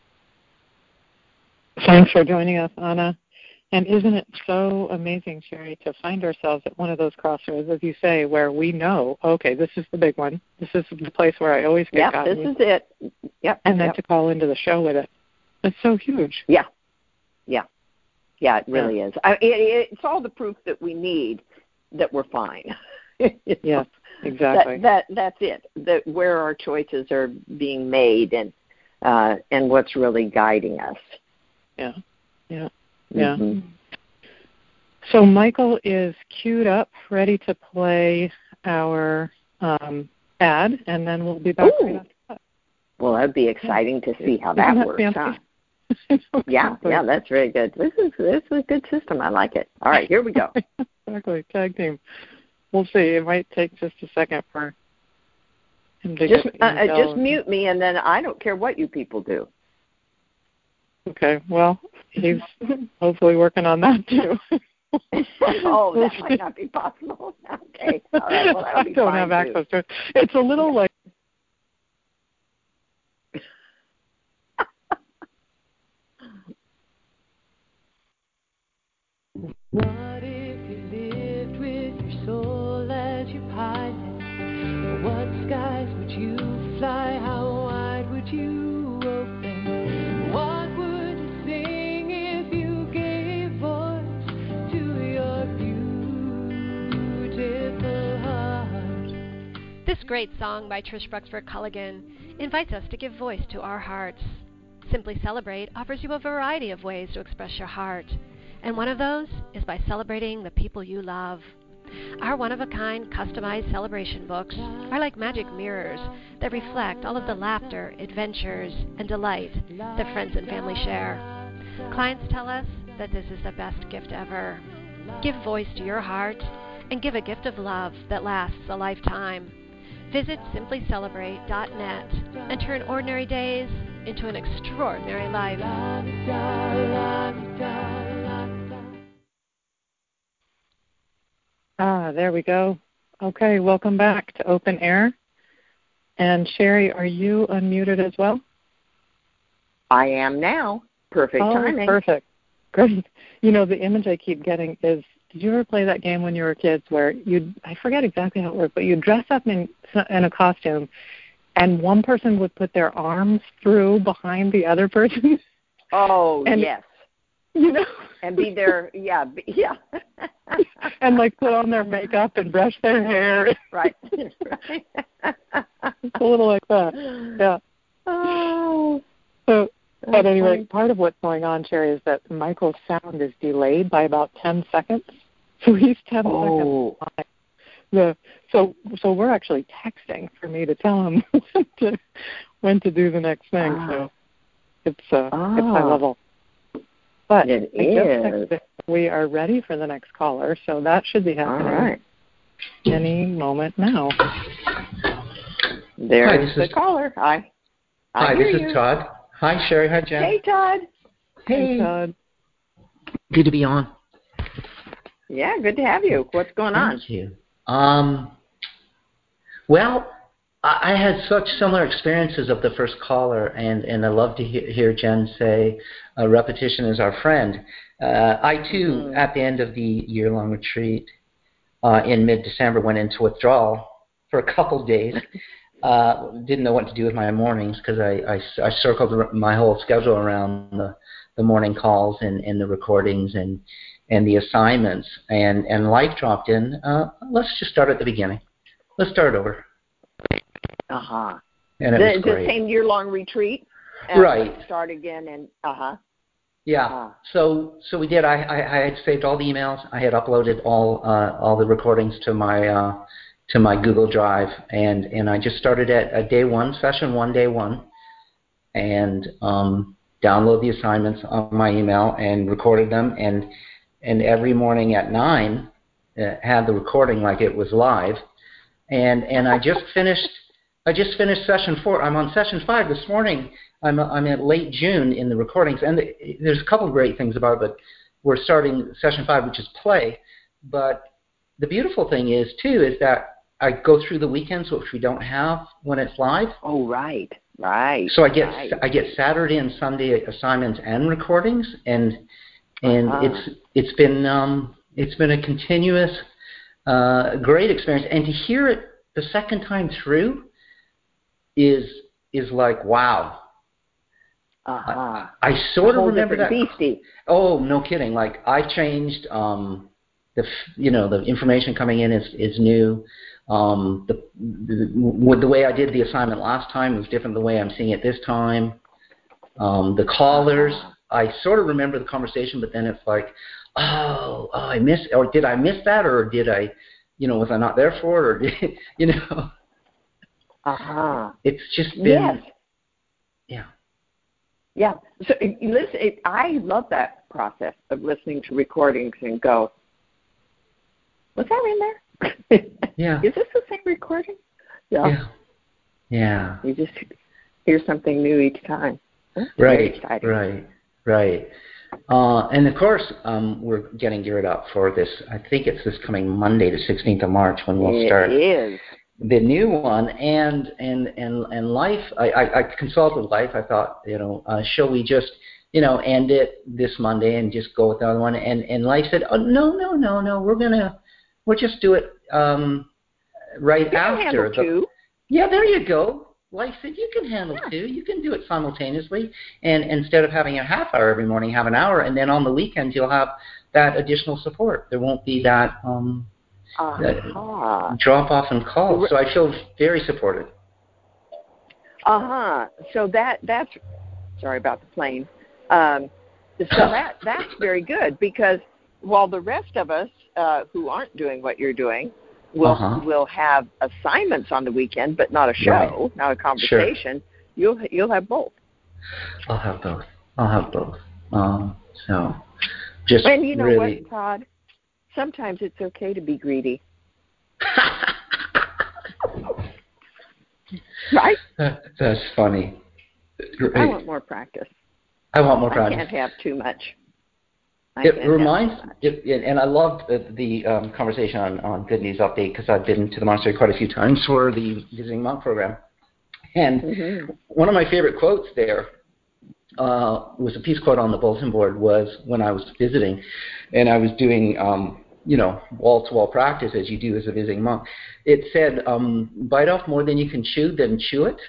Thanks for joining us, Anna. And isn't it so amazing, Sherry, to find ourselves at one of those crossroads, as you say, where we know, okay, this is the big one. This is the place where I always get yep, gotten. This is it. Yep. And then yep. to call into the show with it. It's so huge. Yeah. Yeah. Yeah, it really yeah. is. I, it, it's all the proof that we need that we're fine. Yes, exactly. That, that that's it. That where our choices are being made and uh, and what's really guiding us. Yeah, yeah, yeah. Mm-hmm. So Michael is queued up, ready to play our um, ad, and then we'll be back Ooh. right after that. Well, that'd be exciting yeah. to see how that, that works, huh? yeah, yeah, that's very good. This is this is a good system. I like it. All right, here we go. Exactly, tag team. We'll see. It might take just a second for him to just get uh, just mute me, and then I don't care what you people do. Okay. Well, he's hopefully working on that too. Oh, that might not be possible. Okay. All right. Well, that'll be I don't fine have too. access to it. It's a little like. What if you lived with your soul as your pilot? What skies would you fly? How wide would you open? What would you sing if you gave voice to your beautiful heart? This great song by Trish Bruxburg Culligan invites us to give voice to our hearts. Simply Celebrate offers you a variety of ways to express your heart. And one of those is by celebrating the people you love. Our one-of-a-kind customized celebration books are like magic mirrors that reflect all of the laughter, adventures, and delight that friends and family share. Clients tell us that this is the best gift ever. Give voice to your heart and give a gift of love that lasts a lifetime. Visit simply celebrate dot net and turn ordinary days into an extraordinary life. Ah, there we go. Okay, welcome back to Open Air. And Sherry, are you unmuted as well? I am now. Perfect oh, timing. Perfect. Great. You know, the image I keep getting is, did you ever play that game when you were kids where you'd, I forget exactly how it worked, but you'd dress up in, in a costume and one person would put their arms through behind the other person? Oh, and, yes. You know? And be there, yeah, be, yeah. And like put on their makeup and brush their hair. Right. It's a little like that. Yeah. Oh. So at any rate, part of what's going on, Sherry, is that Michael's sound is delayed by about ten seconds. So he's ten oh. seconds behind. The, so so we're actually texting for me to tell him when to, when to do the next thing. Ah. So it's uh, ah. it's high level. But it I is. Just we are ready for the next caller, so that should be happening All right. any moment now. There Hi, is the is, caller. Hi. I Hi, hear this you. is Todd. Hi, Sherry. Hi, Jen. Hey, Todd. Hey. Hey, Todd. Good to be on. Yeah, good to have you. What's going Thank on? Thank you. Um, Well, I I had such similar experiences of the first caller, and, and I love to hear, hear Jen say, uh, repetition is our friend. Uh, I, too, mm-hmm. at the end of the year-long retreat uh, in mid-December, went into withdrawal for a couple days. Uh, didn't know what to do with my mornings because I, I, I circled my whole schedule around the, the morning calls and, and the recordings and, and the assignments. And, and life dropped in. Uh, let's just start at the beginning. Let's start over. Uh-huh. And it the, was great. The same year-long retreat? Uh, right. Start again and, uh-huh. Yeah. Uh-huh. So so we did. I, I, I had saved all the emails. I had uploaded all uh, all the recordings to my uh, to my Google Drive, and, and I just started at, at day one, session one, day one, and um, download the assignments on my email and recorded them, and and every morning at nine uh, had the recording like it was live, and and I just finished I just finished session four. I'm on session five this morning. I'm I'm at late June in the recordings, and there's a couple of great things about it, but we're starting session five, which is play. But the beautiful thing is, too, is that I go through the weekends, which we don't have when it's live. Oh, right, right. So I get right. I get Saturday and Sunday assignments and recordings, and and uh-huh. it's it's been um, it's been a continuous uh, great experience, and to hear it the second time through is is like wow. Uh-huh. I, I sort of remember that. Beastie. Oh, no kidding! Like I've changed. Um, the you know the information coming in is is new. Um, the, the with the way I did the assignment last time was different. The way I'm seeing it this time. Um, the callers, uh-huh. I sort of remember the conversation, but then it's like, oh, oh, I missed, or did I miss that, or did I, you know, was I not there for it, or did, you know? Uh huh. It's just been. Yes. Yeah. Yeah. So listen, it, I love that process of listening to recordings and go, was that in there? Yeah. Is this the same recording? Yeah. Yeah. Yeah. You just hear something new each time. That's right. Right. Right. Uh, and of course, um, we're getting geared up for this. I think it's this coming Monday, the sixteenth of March, when we'll it start. It is. The new one, and and and and Life. I, I, I consulted Life. I thought, you know, uh, shall we just, you know, end it this Monday and just go with the other one? And and Life said, oh no no no no, we're gonna, we'll just do it um, right you after. Can handle the, two. Yeah, there you go. Life said you can handle yeah. two. You can do it simultaneously, and instead of having a half hour every morning, have an hour, and then on the weekends you'll have that additional support. There won't be that. Um, Uh-huh. drop off and call. So I feel very supported. Uh-huh. So that that's sorry about the plane. Um, so that that's very good, because while the rest of us uh, who aren't doing what you're doing will uh-huh. will have assignments on the weekend, but not a show, right. not a conversation. Sure. You'll you'll have both. I'll have both. I'll have both. Um, so just and you know really... what, Todd? Sometimes it's okay to be greedy. Right? That's funny. Right. I want more practice. I want more practice. I can't have too much. I it reminds, it, and I loved the, the um, conversation on, on Good News Update, because I've been to the monastery quite a few times for the Visiting Monk program. And mm-hmm. one of my favorite quotes there uh, was a piece quote on the bulletin board, was when I was visiting, and I was doing, um, you know, wall-to-wall practice as you do as a visiting monk. It said, um, bite off more than you can chew, then chew it.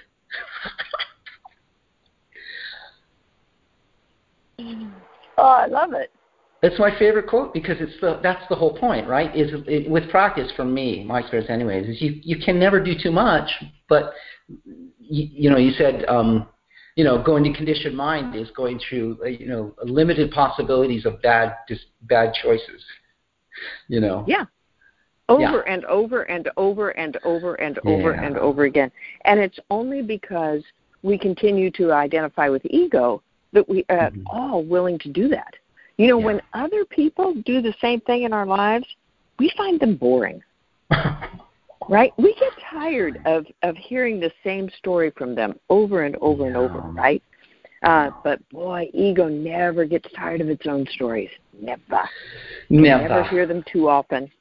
Oh, I love it. It's my favorite quote, because it's the that's the whole point, right? Is it, with practice, from me, my experience anyways, is you, you can never do too much, but you, you know, you said, um, you know, going to conditioned mind is going through, uh, you know, limited possibilities of bad just bad choices, you know. Yeah. Over yeah. and over and over and over and over yeah. and over again. And it's only because we continue to identify with ego that we are mm-hmm. all willing to do that. You know, yeah. when other people do the same thing in our lives, we find them boring, right? We get tired of, of hearing the same story from them over and over yeah. and over, right? Uh, but, boy, ego never gets tired of its own stories. Never. Never. Never hear them too often.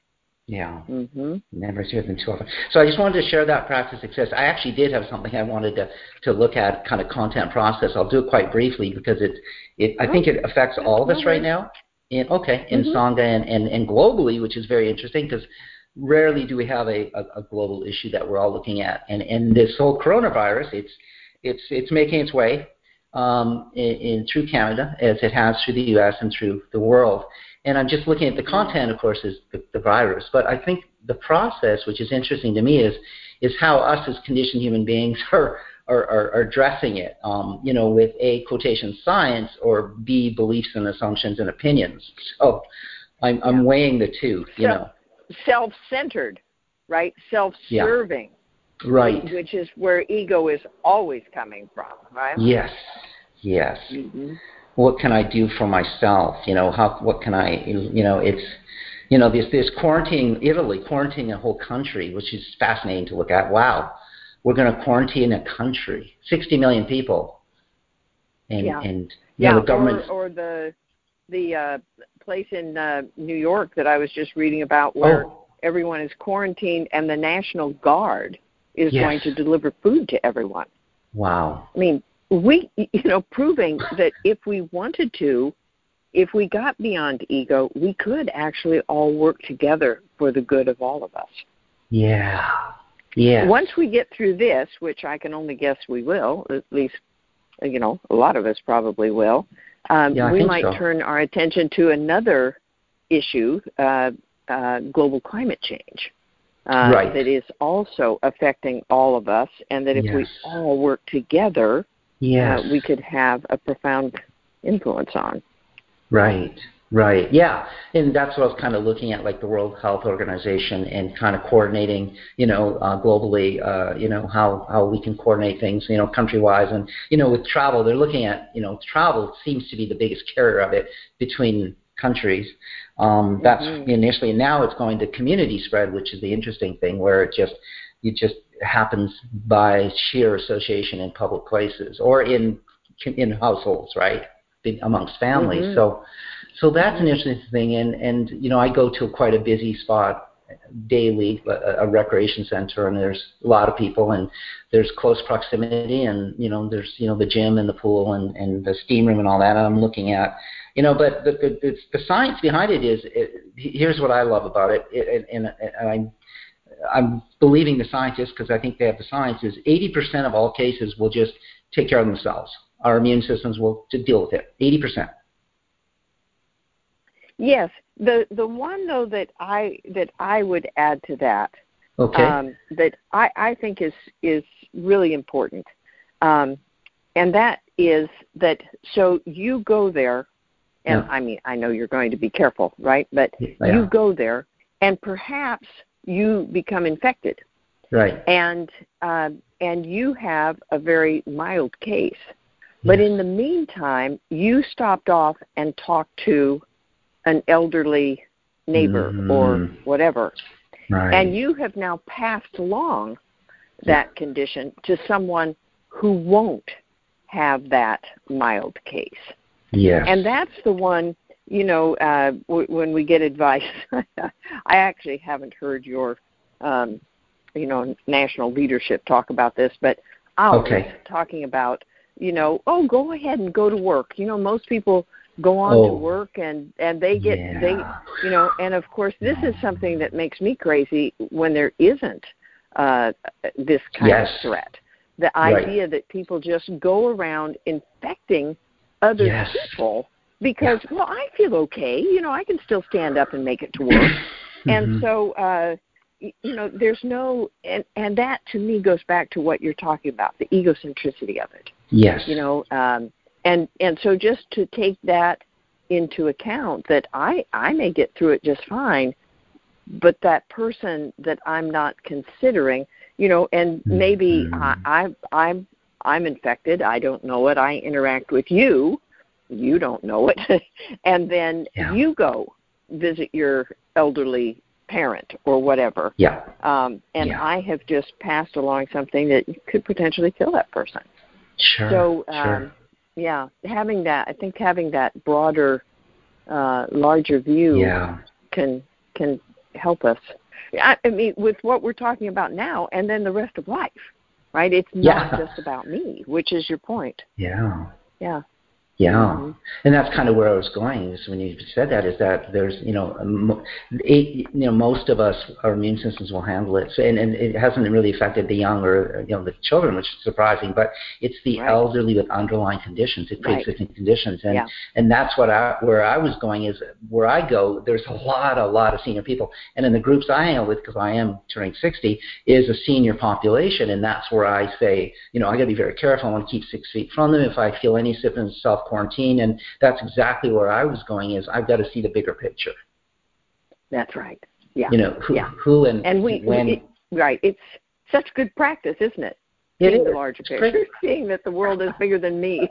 Yeah. Mm-hmm. Never hear them too often. So I just wanted to share that practice success. I actually did have something I wanted to, to look at, kind of content process. I'll do it quite briefly because it, it I think it affects all of us right now. In, okay, in mm-hmm. Sangha and, and, and globally, which is very interesting because rarely do we have a, a, a global issue that we're all looking at. And, and this whole coronavirus, it's, it's, it's making its way um, in, in through Canada as it has through the U S and through the world. And I'm just looking at the content, of course, is the, the virus. But I think the process, which is interesting to me, is is how us as conditioned human beings are are, are, are addressing it. Um, you know, with A, quotation science, or B, beliefs and assumptions and opinions. So I'm I'm yeah. weighing the two. You Self, know, self-centered, right? Self-serving, yeah. right? Which is where ego is always coming from, right? Yes, yes. Mm-hmm. What can I do for myself? You know, how, what can I, you know, it's, you know, this, this quarantine, Italy, quarantining a whole country, which is fascinating to look at. Wow, we're going to quarantine a country, sixty million people. And, yeah. and yeah, know, the government. Or, or the, the uh, place in uh, New York that I was just reading about where oh. everyone is quarantined and the National Guard is yes. going to deliver food to everyone. Wow. I mean, we, you know, proving that if we wanted to, if we got beyond ego, we could actually all work together for the good of all of us. Yeah. Yeah. Once we get through this, which I can only guess we will, at least, you know, a lot of us probably will, um, yeah, we might so. turn our attention to another issue, uh, uh, global climate change. Uh, right. That is also affecting all of us, and that if yes. we all work together, yes. uh, we could have a profound influence on. Right, right, yeah, and that's what I was kind of looking at, like the World Health Organization, and kind of coordinating, you know, uh, globally, uh, you know, how, how we can coordinate things, you know, country-wise, and you know, with travel, they're looking at, you know, travel seems to be the biggest carrier of it between countries. Um, that's mm-hmm. initially, and now it's going to community spread, which is the interesting thing, where it just, it just happens by sheer association in public places or in in households, right, amongst families. Mm-hmm. So, so that's mm-hmm. an interesting thing. And and you know, I go to quite a busy spot daily, a, a recreation center, and there's a lot of people, and there's close proximity, and you know, there's you know the gym and the pool and, and the steam room and all that. And I'm looking at, you know, but the the, the science behind it is, it, here's what I love about it, it and, and, and I'm I'm believing the scientists because I think they have the science, is eighty percent of all cases will just take care of themselves. Our immune systems will to deal with it, eighty percent. Yes. The the one, though, that I that I would add to that, okay. um, that I, I think is, is really important, um, and that is that, so you go there, and yeah. I mean, I know you're going to be careful, right? But yeah. you go there, and perhaps you become infected. Right. And uh, and you have a very mild case. But in the meantime, you stopped off and talked to an elderly neighbor mm-hmm. or whatever. Right. And you have now passed along that yeah. condition to someone who won't have that mild case. Yes. And that's the one, you know, uh, w- when we get advice, I actually haven't heard your, um, you know, national leadership talk about this, but I was okay. talking about, you know, oh, go ahead and go to work. You know, most people go on oh. to work and, and they get, yeah. they, you know, and of course this is something that makes me crazy when there isn't uh, this kind yes. of threat. The right. idea that people just go around infecting other yes. people because, yeah. well, I feel okay. You know, I can still stand up and make it to work. mm-hmm. And so, uh, you know, there's no, and, and that to me goes back to what you're talking about, the egocentricity of it. Yes. You know, um, and and so just to take that into account, that I, I may get through it just fine, but that person that I'm not considering, you know, and maybe mm-hmm. I, I, I'm I'm infected, I don't know it, I interact with you, you don't know it, and then yeah. you go visit your elderly parent or whatever, yeah. um, and yeah. I have just passed along something that could potentially kill that person. Sure. So, um, sure. yeah, having that, I think having that broader, uh, larger view yeah. can can help us I, I mean, with what we're talking about now, and then the rest of life, right? It's not Yeah. just about me, which is your point. Yeah. Yeah. Yeah, Mm-hmm. and that's kind of where I was going. Is when you said that, is that there's, you know, mo- eight, you know, most of us, our immune systems will handle it, so, and, and it hasn't really affected the young or, you know, the children, which is surprising. But it's the Right. elderly with underlying conditions, it pre-existing Right. conditions, and Yeah. and that's what I where I was going is where I go. There's a lot, a lot of senior people, and in the groups I hang out with, because I am turning sixty, is a senior population, and that's where I say, you know, I got to be very careful. I want to keep six feet from them. If I feel any symptoms, self quarantine, and that's exactly where I was going. Is I've got to see the bigger picture. That's right. Yeah. You know who, yeah. who, and and we, when. It, right. It's such good practice, isn't it? It seeing is. the larger picture, seeing that the world is bigger than me.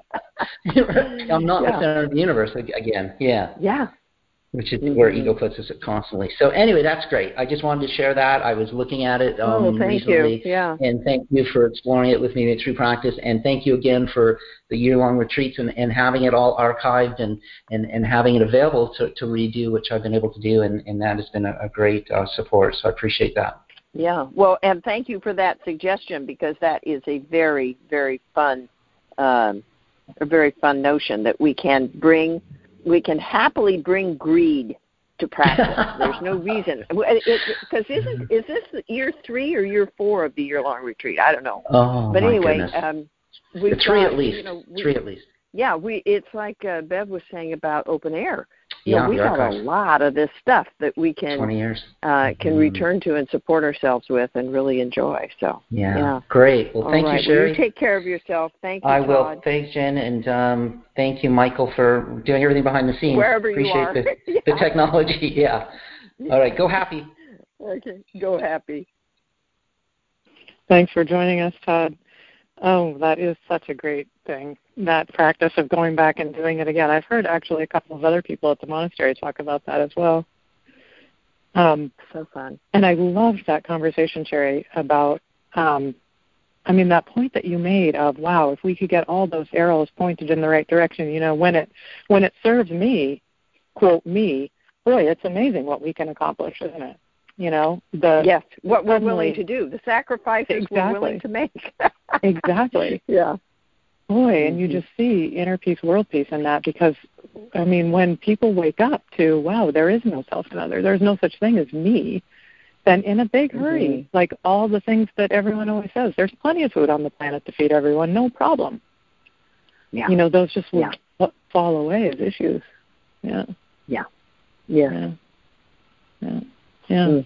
I'm not yeah. the center of the universe again. Yeah. Yeah. Which is mm-hmm. where ego puts us constantly. So anyway, that's great. I just wanted to share that. I was looking at it um, oh, thank recently, you. Yeah. and thank you for exploring it with me through practice, and thank you again for the year-long retreats and, and having it all archived and, and, and having it available to, to redo, which I've been able to do, and, and that has been a, a great uh, support, so I appreciate that. Yeah, well, and thank you for that suggestion, because that is a very, very fun, um, a very fun notion that we can bring, we can happily bring greed to practice. There's no reason, because isn't is this year three or year four of the year-long retreat? I don't know. Oh, but my anyway, goodness. um, we three got, at least. You know, we, three at least. Yeah, we. It's like uh, Bev was saying about open air. You yeah, know, we got a lot of this stuff that we can twenty years. Uh, can mm. return to and support ourselves with and really enjoy. So yeah, yeah. great. Well, All thank right. you, Sherry. Well, you take care of yourself. Thank you, I Todd. will. Thanks, Jen, and um, thank you, Michael, for doing everything behind the scenes. Wherever Appreciate you are. the, yeah. the technology. Yeah. All right. Go happy. Okay. Go happy. Thanks for joining us, Todd. Oh, that is such a great thing, that practice of going back and doing it again. I've heard actually a couple of other people at the monastery talk about that as well. Um, so fun. And I loved that conversation, Sherry, about, um, I mean, that point that you made of, wow, if we could get all those arrows pointed in the right direction, you know, when it when it serves me, quote, me, boy, it's amazing what we can accomplish, isn't it? You know, the yes, what suddenly, we're willing to do, the sacrifices exactly. we're willing to make. exactly. Yeah. Boy, mm-hmm. and you just see inner peace, world peace in that, because, I mean, when people wake up to, wow, there is no self and other, there's no such thing as me, then in a big hurry, mm-hmm. like all the things that everyone always says, there's plenty of food on the planet to feed everyone, no problem. Yeah. You know, those just will yeah. fall away as issues. Yeah. Yeah. Yeah. Yeah. Yeah. Yeah. Mm.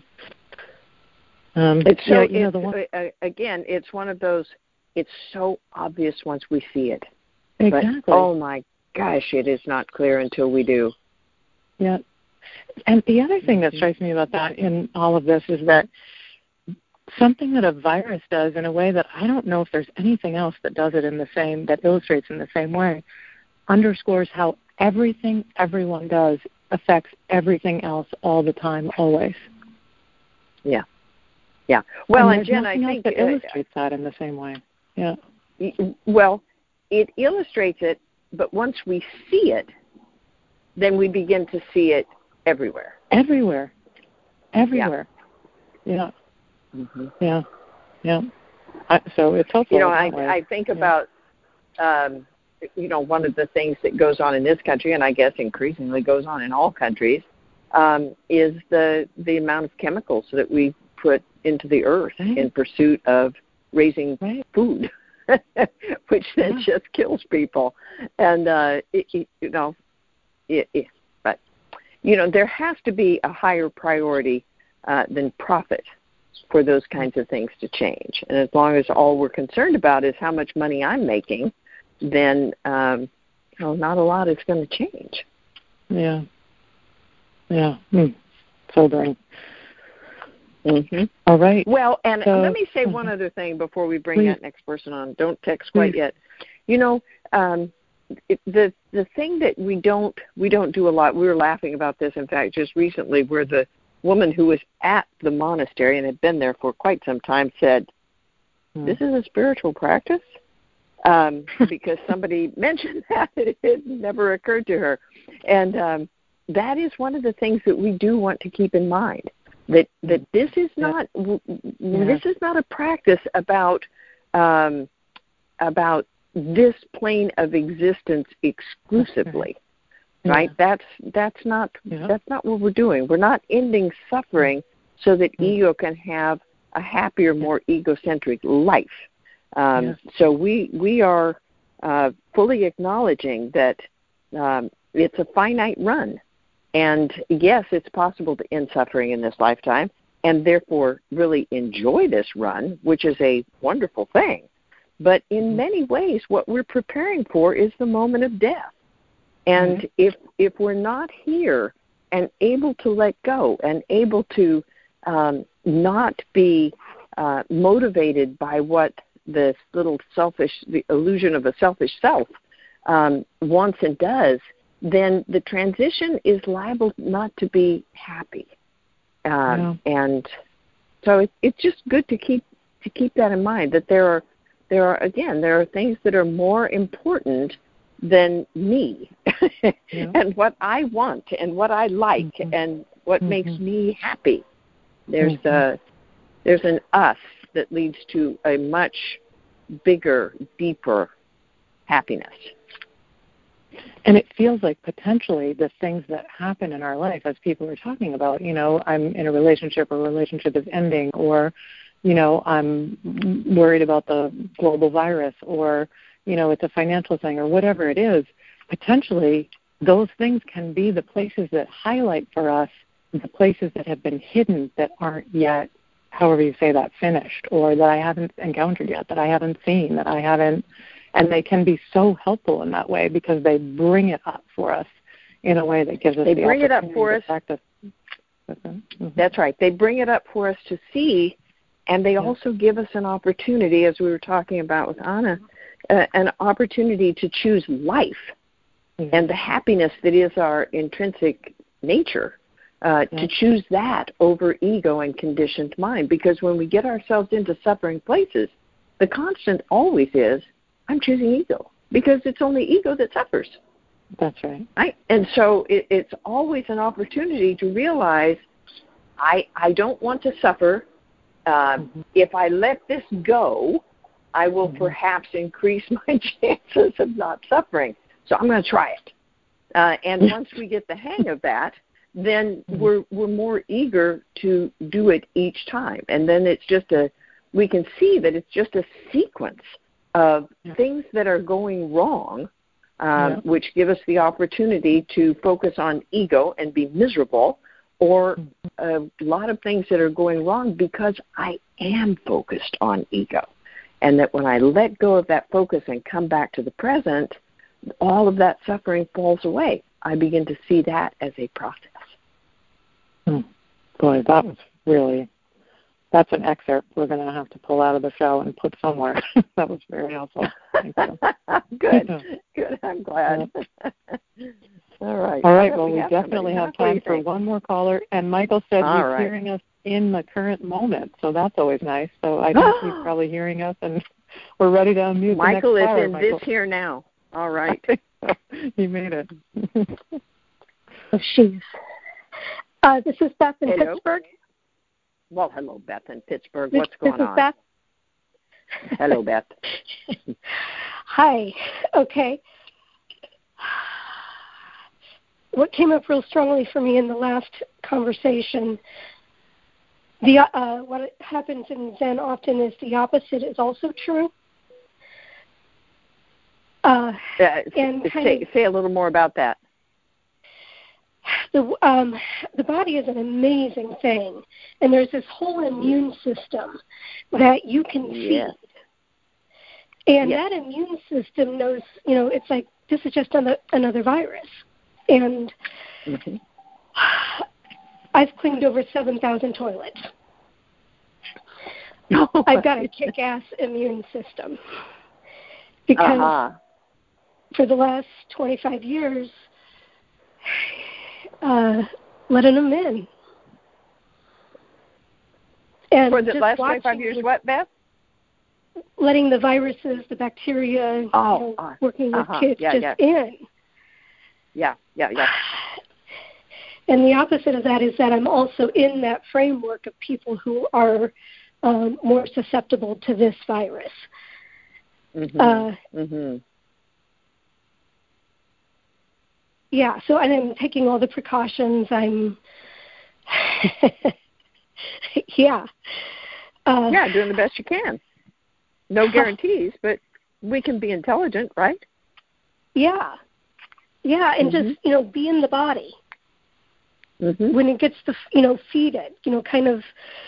Um, it's so, yeah, you know, it's, the one, uh, again, it's one of those, it's so obvious once we see it. Exactly. But, oh, my gosh, it is not clear until we do. Yeah. And the other thing that strikes me about that in all of this is that something that a virus does in a way that I don't know if there's anything else that does it in the same, that illustrates in the same way, underscores how everything everyone does affects everything else all the time, always. Yeah. Yeah. Well, and, and Jen, I think that uh, illustrates that in the same way. Yeah. Well, it illustrates it, but once we see it, then we begin to see it everywhere. Everywhere. Everywhere. Yeah. Yeah. Mm-hmm. Yeah. Yeah. I, so it's helpful. You know, I, way. I think yeah. about, um, you know, one of the things that goes on in this country, and I guess increasingly goes on in all countries, um, is the the amount of chemicals that we put into the earth right. in pursuit of raising right. food, which then yeah. just kills people. And, uh, it, it, you know, it, it, but, you know, there has to be a higher priority uh, than profit for those kinds of things to change. And as long as all we're concerned about is how much money I'm making, then, um, you know, not a lot is going to change. Yeah. Yeah. Mm. Sobering. Mm-hmm. All right. Well, and so, let me say uh-huh. one other thing before we bring Please. that next person on. Don't text quite Please. yet. You know, um, it, the the thing that we don't we don't do a lot. We were laughing about this, in fact, just recently, where the woman who was at the monastery and had been there for quite some time said, mm. "This is a spiritual practice," um, because somebody mentioned that it had never occurred to her, and um, that is one of the things that we do want to keep in mind. That that this is not yeah. this is not a practice about um, about this plane of existence exclusively, right? right? Yeah. That's that's not yeah. that's not what we're doing. We're not ending suffering so that mm-hmm. ego can have a happier, more egocentric life. Um, yeah. So we we are uh, fully acknowledging that um, it's a finite run. And yes, it's possible to end suffering in this lifetime and therefore really enjoy this run, which is a wonderful thing. But in many ways, what we're preparing for is the moment of death. And mm-hmm. if if we're not here and able to let go and able to um, not be uh, motivated by what this little selfish, the illusion of a selfish self um, wants and does, then the transition is liable not to be happy, um, yeah. and so it, it's just good to keep to keep that in mind. That there are there are again there are things that are more important than me, yeah. and what I want and what I like mm-hmm. and what mm-hmm. makes me happy. There's mm-hmm. a there's an us that leads to a much bigger, deeper happiness. And it feels like potentially the things that happen in our life, as people are talking about, you know, I'm in a relationship or a relationship is ending, or, you know, I'm worried about the global virus, or, you know, it's a financial thing, or whatever it is, potentially those things can be the places that highlight for us the places that have been hidden that aren't yet, however you say that, finished, or that I haven't encountered yet, that I haven't seen, that I haven't. And they can be so helpful in that way because they bring it up for us in a way that gives us they the bring it up for us. Practice with them. Mm-hmm. That's right. They bring it up for us to see, and they yeah. also give us an opportunity, as we were talking about with Anna, uh, an opportunity to choose life mm-hmm. and the happiness that is our intrinsic nature, uh, yeah. to choose that over ego and conditioned mind. Because when we get ourselves into suffering places, the constant always is, I'm choosing ego, because it's only ego that suffers. That's right. right? And so it, it's always an opportunity to realize I I don't want to suffer. Uh, mm-hmm. If I let this go, I will mm-hmm. perhaps increase my chances of not suffering. So I'm going to try it. Uh, and once we get the hang of that, then mm-hmm. we're we're more eager to do it each time. And then it's just a we can see that it's just a sequence of yeah. things that are going wrong, um, yeah. which give us the opportunity to focus on ego and be miserable, or a lot of things that are going wrong because I am focused on ego. And that when I let go of that focus and come back to the present, all of that suffering falls away. I begin to see that as a process. Hmm. Boy, that was really... That's an excerpt we're going to have to pull out of the show and put somewhere. That was very helpful. Thank you. Good. Good. I'm glad. All right. All right. Well, we, we definitely have time for one more caller. And Michael said All he's right. hearing us in the current moment, so that's always nice. So I think he's probably hearing us, and we're ready to unmute Michael the next is caller. in Michael. this here now. All right. So. He made it. Oh, jeez. Uh, this is Beth in Hello. Pittsburgh. Well, hello, Beth in Pittsburgh. What's going this is on? Beth. Hello, Beth. Hi. Okay. What came up real strongly for me in the last conversation, the uh, what happens in Zen often is the opposite is also true. Uh, uh, and say, of, say a little more about that. The um, the body is an amazing thing, and there's this whole immune system that you can feed. Yes. And yes. that immune system knows, you know, it's like this is just another, another virus. And mm-hmm. I've cleaned over seven thousand toilets. I've got a kick-ass immune system because uh-huh. for the last twenty-five years, Uh, letting them in. And for the last twenty-five years, what, Beth? Letting the viruses, the bacteria, oh, you know, uh, working with uh-huh. kids yeah, just yeah. in. Yeah, yeah, yeah. And the opposite of that is that I'm also in that framework of people who are um, more susceptible to this virus. Mm-hmm. Uh, mm-hmm. Yeah, so and I'm taking all the precautions. I'm, yeah. Uh, yeah, doing the best you can. No guarantees, but we can be intelligent, right? Yeah. Yeah, and mm-hmm. just, you know, be in the body. Mm-hmm. When it gets to, you know, feed it, you know, kind of,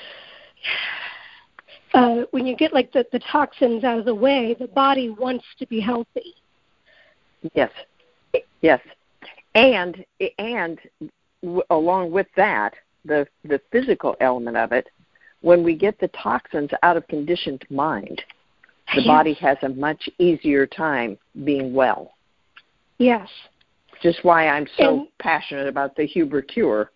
uh, when you get like the, the toxins out of the way, the body wants to be healthy. Yes. Yes. And and w- along with that, the the physical element of it, when we get the toxins out of conditioned mind, the yes. body has a much easier time being well. Yes. Just why I'm so and, passionate about the Huber cure.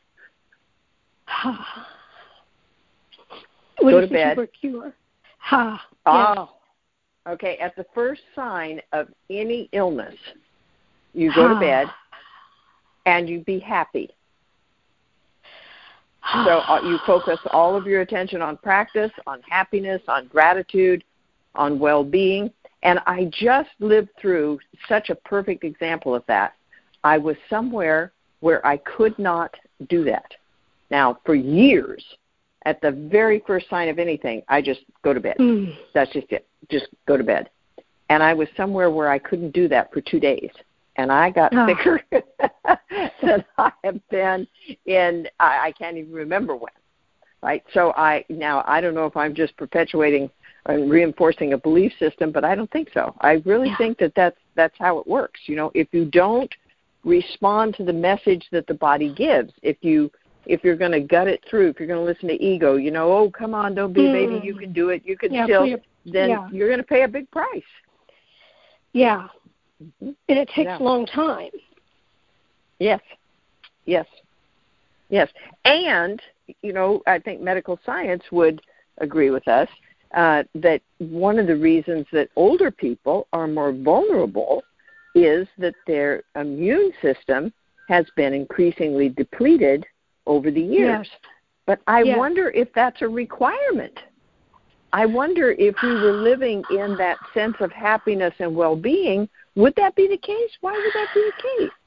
what Go is to the bed. Huber cure? Ha. Oh. Yes. Okay. At the first sign of any illness, you go to bed. And you be happy. So uh, you focus all of your attention on practice, on happiness, on gratitude, on well-being. And I just lived through such a perfect example of that. I was somewhere where I could not do that. Now, for years, at the very first sign of anything, I just go to bed. Mm. That's just it. Just go to bed. And I was somewhere where I couldn't do that for two days. And I got oh. sicker than I have been in, I, I can't even remember when, right? So I now, I don't know if I'm just perpetuating and reinforcing a belief system, but I don't think so. I really yeah. think that that's, that's how it works. You know, if you don't respond to the message that the body gives, if, you, if you're going to gut it through, if you're going to listen to ego, you know, oh, come on, don't be a baby, you can do it, you can yeah, still, your, then yeah. you're going to pay a big price. Yeah. Mm-hmm. And it takes yeah. a long time. Yes, yes, yes. And, you know, I think medical science would agree with us uh, that one of the reasons that older people are more vulnerable is that their immune system has been increasingly depleted over the years. Yes. But I yes. wonder if that's a requirement. I wonder if we were living in that sense of happiness and well-being, would that be the case? Why would that be the case?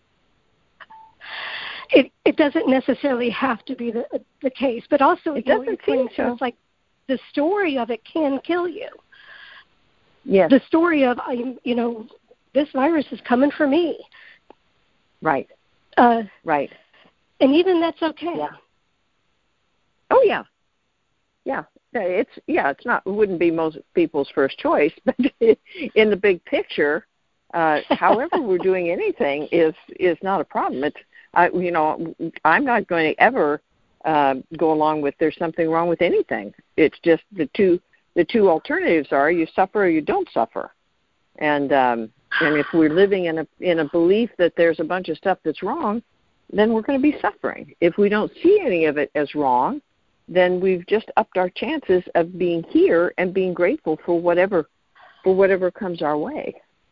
It it doesn't necessarily have to be the the case, but also it you know, doesn't seem so. It's like the story of it can kill you. Yes. The story of you know this virus is coming for me. Right. Uh, right. And even that's okay. Yeah. Oh yeah. Yeah. It's yeah. It's not. It wouldn't be most people's first choice, but in the big picture, uh, however we're doing anything is is not a problem. It's I you know I'm not going to ever uh, go along with there's something wrong with anything. It's just the two the two alternatives are you suffer or you don't suffer, and um, and if we're living in a in a belief that there's a bunch of stuff that's wrong, then we're going to be suffering. If we don't see any of it as wrong, then we've just upped our chances of being here and being grateful for whatever for whatever comes our way.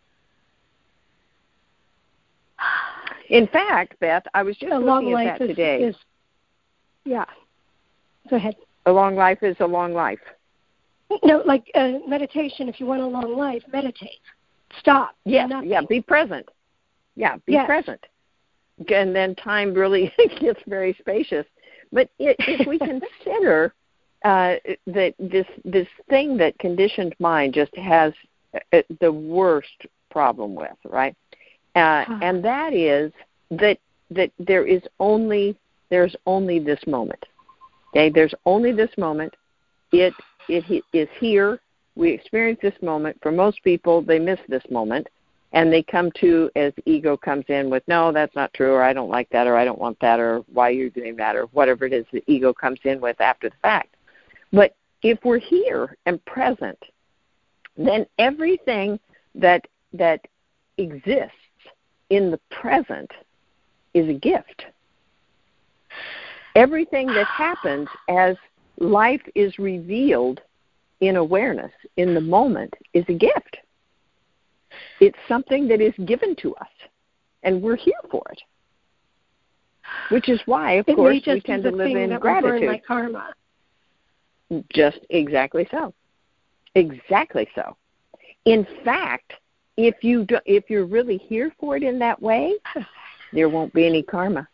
In fact, Beth, I was just a looking long at life that is, today. Is, yeah. Go ahead. A long life is a long life. No, like uh, meditation. If you want a long life, meditate. Stop. Yes, Nothing. yeah, be present. Yeah, be yes. present. And then time really gets very spacious. But if we consider uh, that this this thing that conditioned mind just has the worst problem with, right? Uh, and that is that that there is only there's only this moment. Okay, there's only this moment. It it is here. We experience this moment. For most people, they miss this moment, and they come to as ego comes in with, no, that's not true, or I don't like that, or I don't want that, or why you're doing that, or whatever it is the ego comes in with after the fact. But if we're here and present, then everything that that exists in the present is a gift. Everything that happens as life is revealed in awareness, in the moment, is a gift. It's something that is given to us, and we're here for it. Which is why, of it course, may we just tend be to the live thing in that will burn gratitude. my karma. Just exactly so. Exactly so. In fact, if you do, if you're really here for it in that way, there won't be any karma.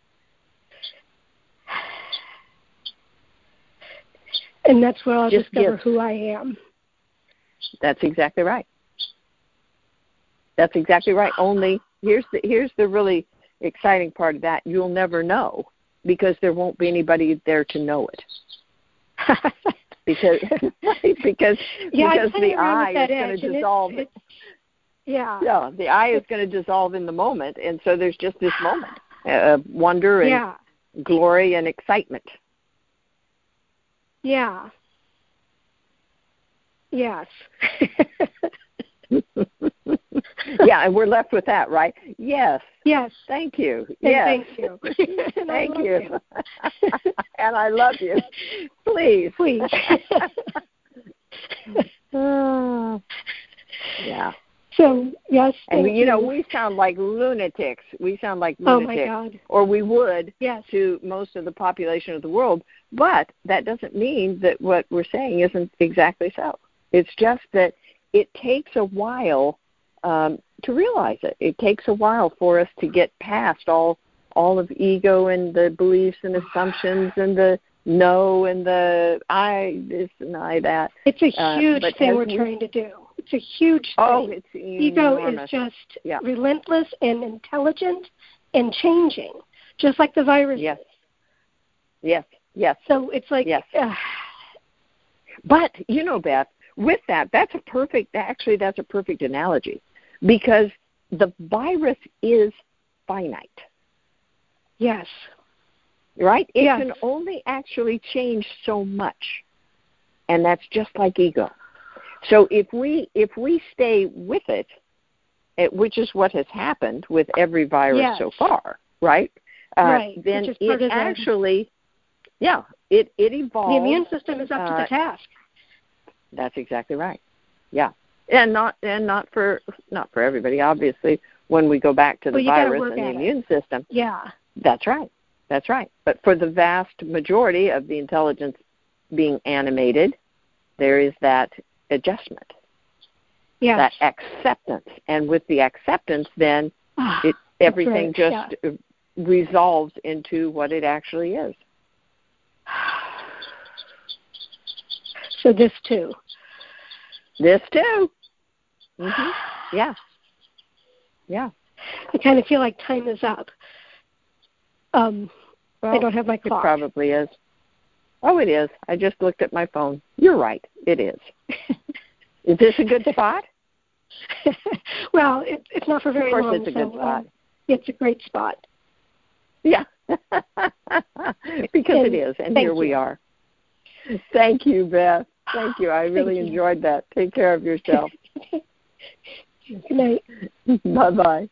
And that's where I'll Just discover gifts. who I am. That's exactly right. That's exactly right. Only here's the here's the really exciting part of that. You'll never know because there won't be anybody there to know it. because because yeah, because the I is going to dissolve. It's, it's, yeah. Yeah, the I is going to dissolve in the moment, and so there's just this moment of wonder and yeah. glory and excitement. Yeah. Yes. Yeah, and we're left with that, right? Yes. Yes. Thank you. And yes. Thank you. Thank you. you. And I love you. Please. Please. uh, yeah. So, yes. And, you, you know, you. we sound like lunatics. We sound like lunatics. Oh, my God. Or we would yes. to most of the population of the world. But that doesn't mean that what we're saying isn't exactly so. It's just that it takes a while um, to realize it. It takes a while for us to get past all all of ego and the beliefs and assumptions and the no and the I this and I that. It's a huge uh, thing we're we, trying to do. It's a huge thing. Oh, it's ego enormous. is just yeah. relentless and intelligent and changing, just like the virus. Yes. Yes. Yes. So it's like. Yes. Uh, but you know, Beth, with that, that's a perfect. Actually, that's a perfect analogy, because the virus is finite. Yes. Right? It yes. can only actually change so much, and that's just like ego. So if we if we stay with it, it which is what has happened with every virus yes. so far, right? Uh, right. Then which is it actually, the, yeah, it it evolves. The immune system is up uh, to the task. That's exactly right. Yeah, and not and not for not for everybody. Obviously, when we go back to the well, virus and the it. immune system, yeah, that's right. That's right. But for the vast majority of the intelligence being animated, there is that adjustment, yes. that acceptance, and with the acceptance, then ah, it everything right. just yeah. resolves into what it actually is. So this too. This too. Mm-hmm. Yeah. Yeah. I kind of feel like time is up. Um, well, I don't have my clock. It probably is. Oh, it is. I just looked at my phone. You're right. It is. Is this a good spot? Well, it, it's not for very long. Of course long, it's a so, good spot. Uh, it's a great spot. Yeah. Because and it is, and here you. we are. Thank you, Beth. Thank you. I really Thank enjoyed you. that. Take care of yourself. Good night. Bye-bye.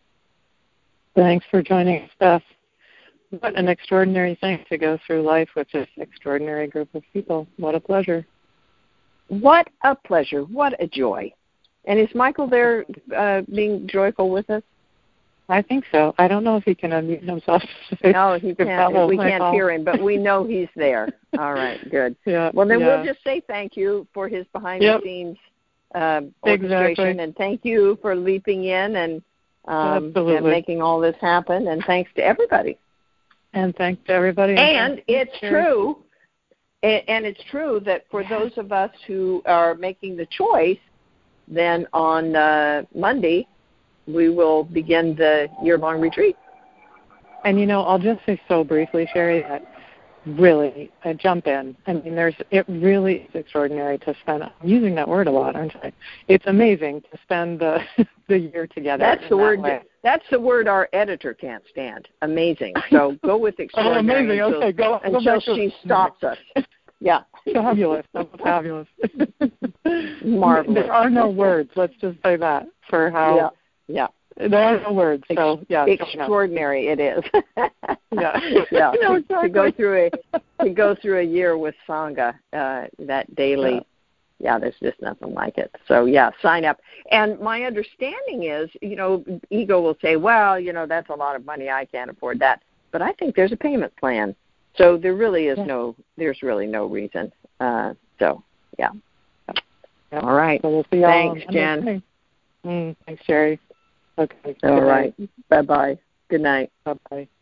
Thanks for joining us, Beth. What an extraordinary thing to go through life with this extraordinary group of people. What a pleasure. What a pleasure. What a joy. And is Michael there uh, being joyful with us? I think so. I don't know if he can unmute himself. No, he can't. We can't hear him, but we know he's there. All right, good. Yeah, well, then yeah. we'll just say thank you for his behind-the-scenes yep. uh, orchestration, exactly. and thank you for leaping in and, um, Absolutely. and making all this happen, and thanks to everybody. And thanks to everybody. And it's true, and it's true that for those of us who are making the choice, then on uh, Monday, we will begin the year-long retreat. And, you know, I'll just say so briefly, Sherry, that really, I jump in. I mean, there's it really is extraordinary to spend, I'm using that word a lot, aren't I? It's amazing to spend the, the year together. That's the that word. Way. That's the word our editor can't stand. Amazing. So go with extraordinary oh, amazing. until, okay, go, until go she stops us. Yeah. Fabulous. That was fabulous. Marvelous. There are no words. Let's just say that for how. Yeah. Yeah. There are no words. So yeah. Extraordinary it is. yeah. Yeah. no, to, exactly. to go through a to go through a year with Sangha, uh, that daily. Yeah. yeah, there's just nothing like it. So yeah, sign up. And my understanding is, you know, ego will say, well, you know, that's a lot of money. I can't afford that. but I think there's a payment plan. So there really is yeah. no, there's really no reason. Uh, so, yeah. Yep. All right. So we'll see Thanks, on Jen. Mm, thanks, Sherry. Okay. All Good right. night. Bye-bye. Good night. Bye-bye.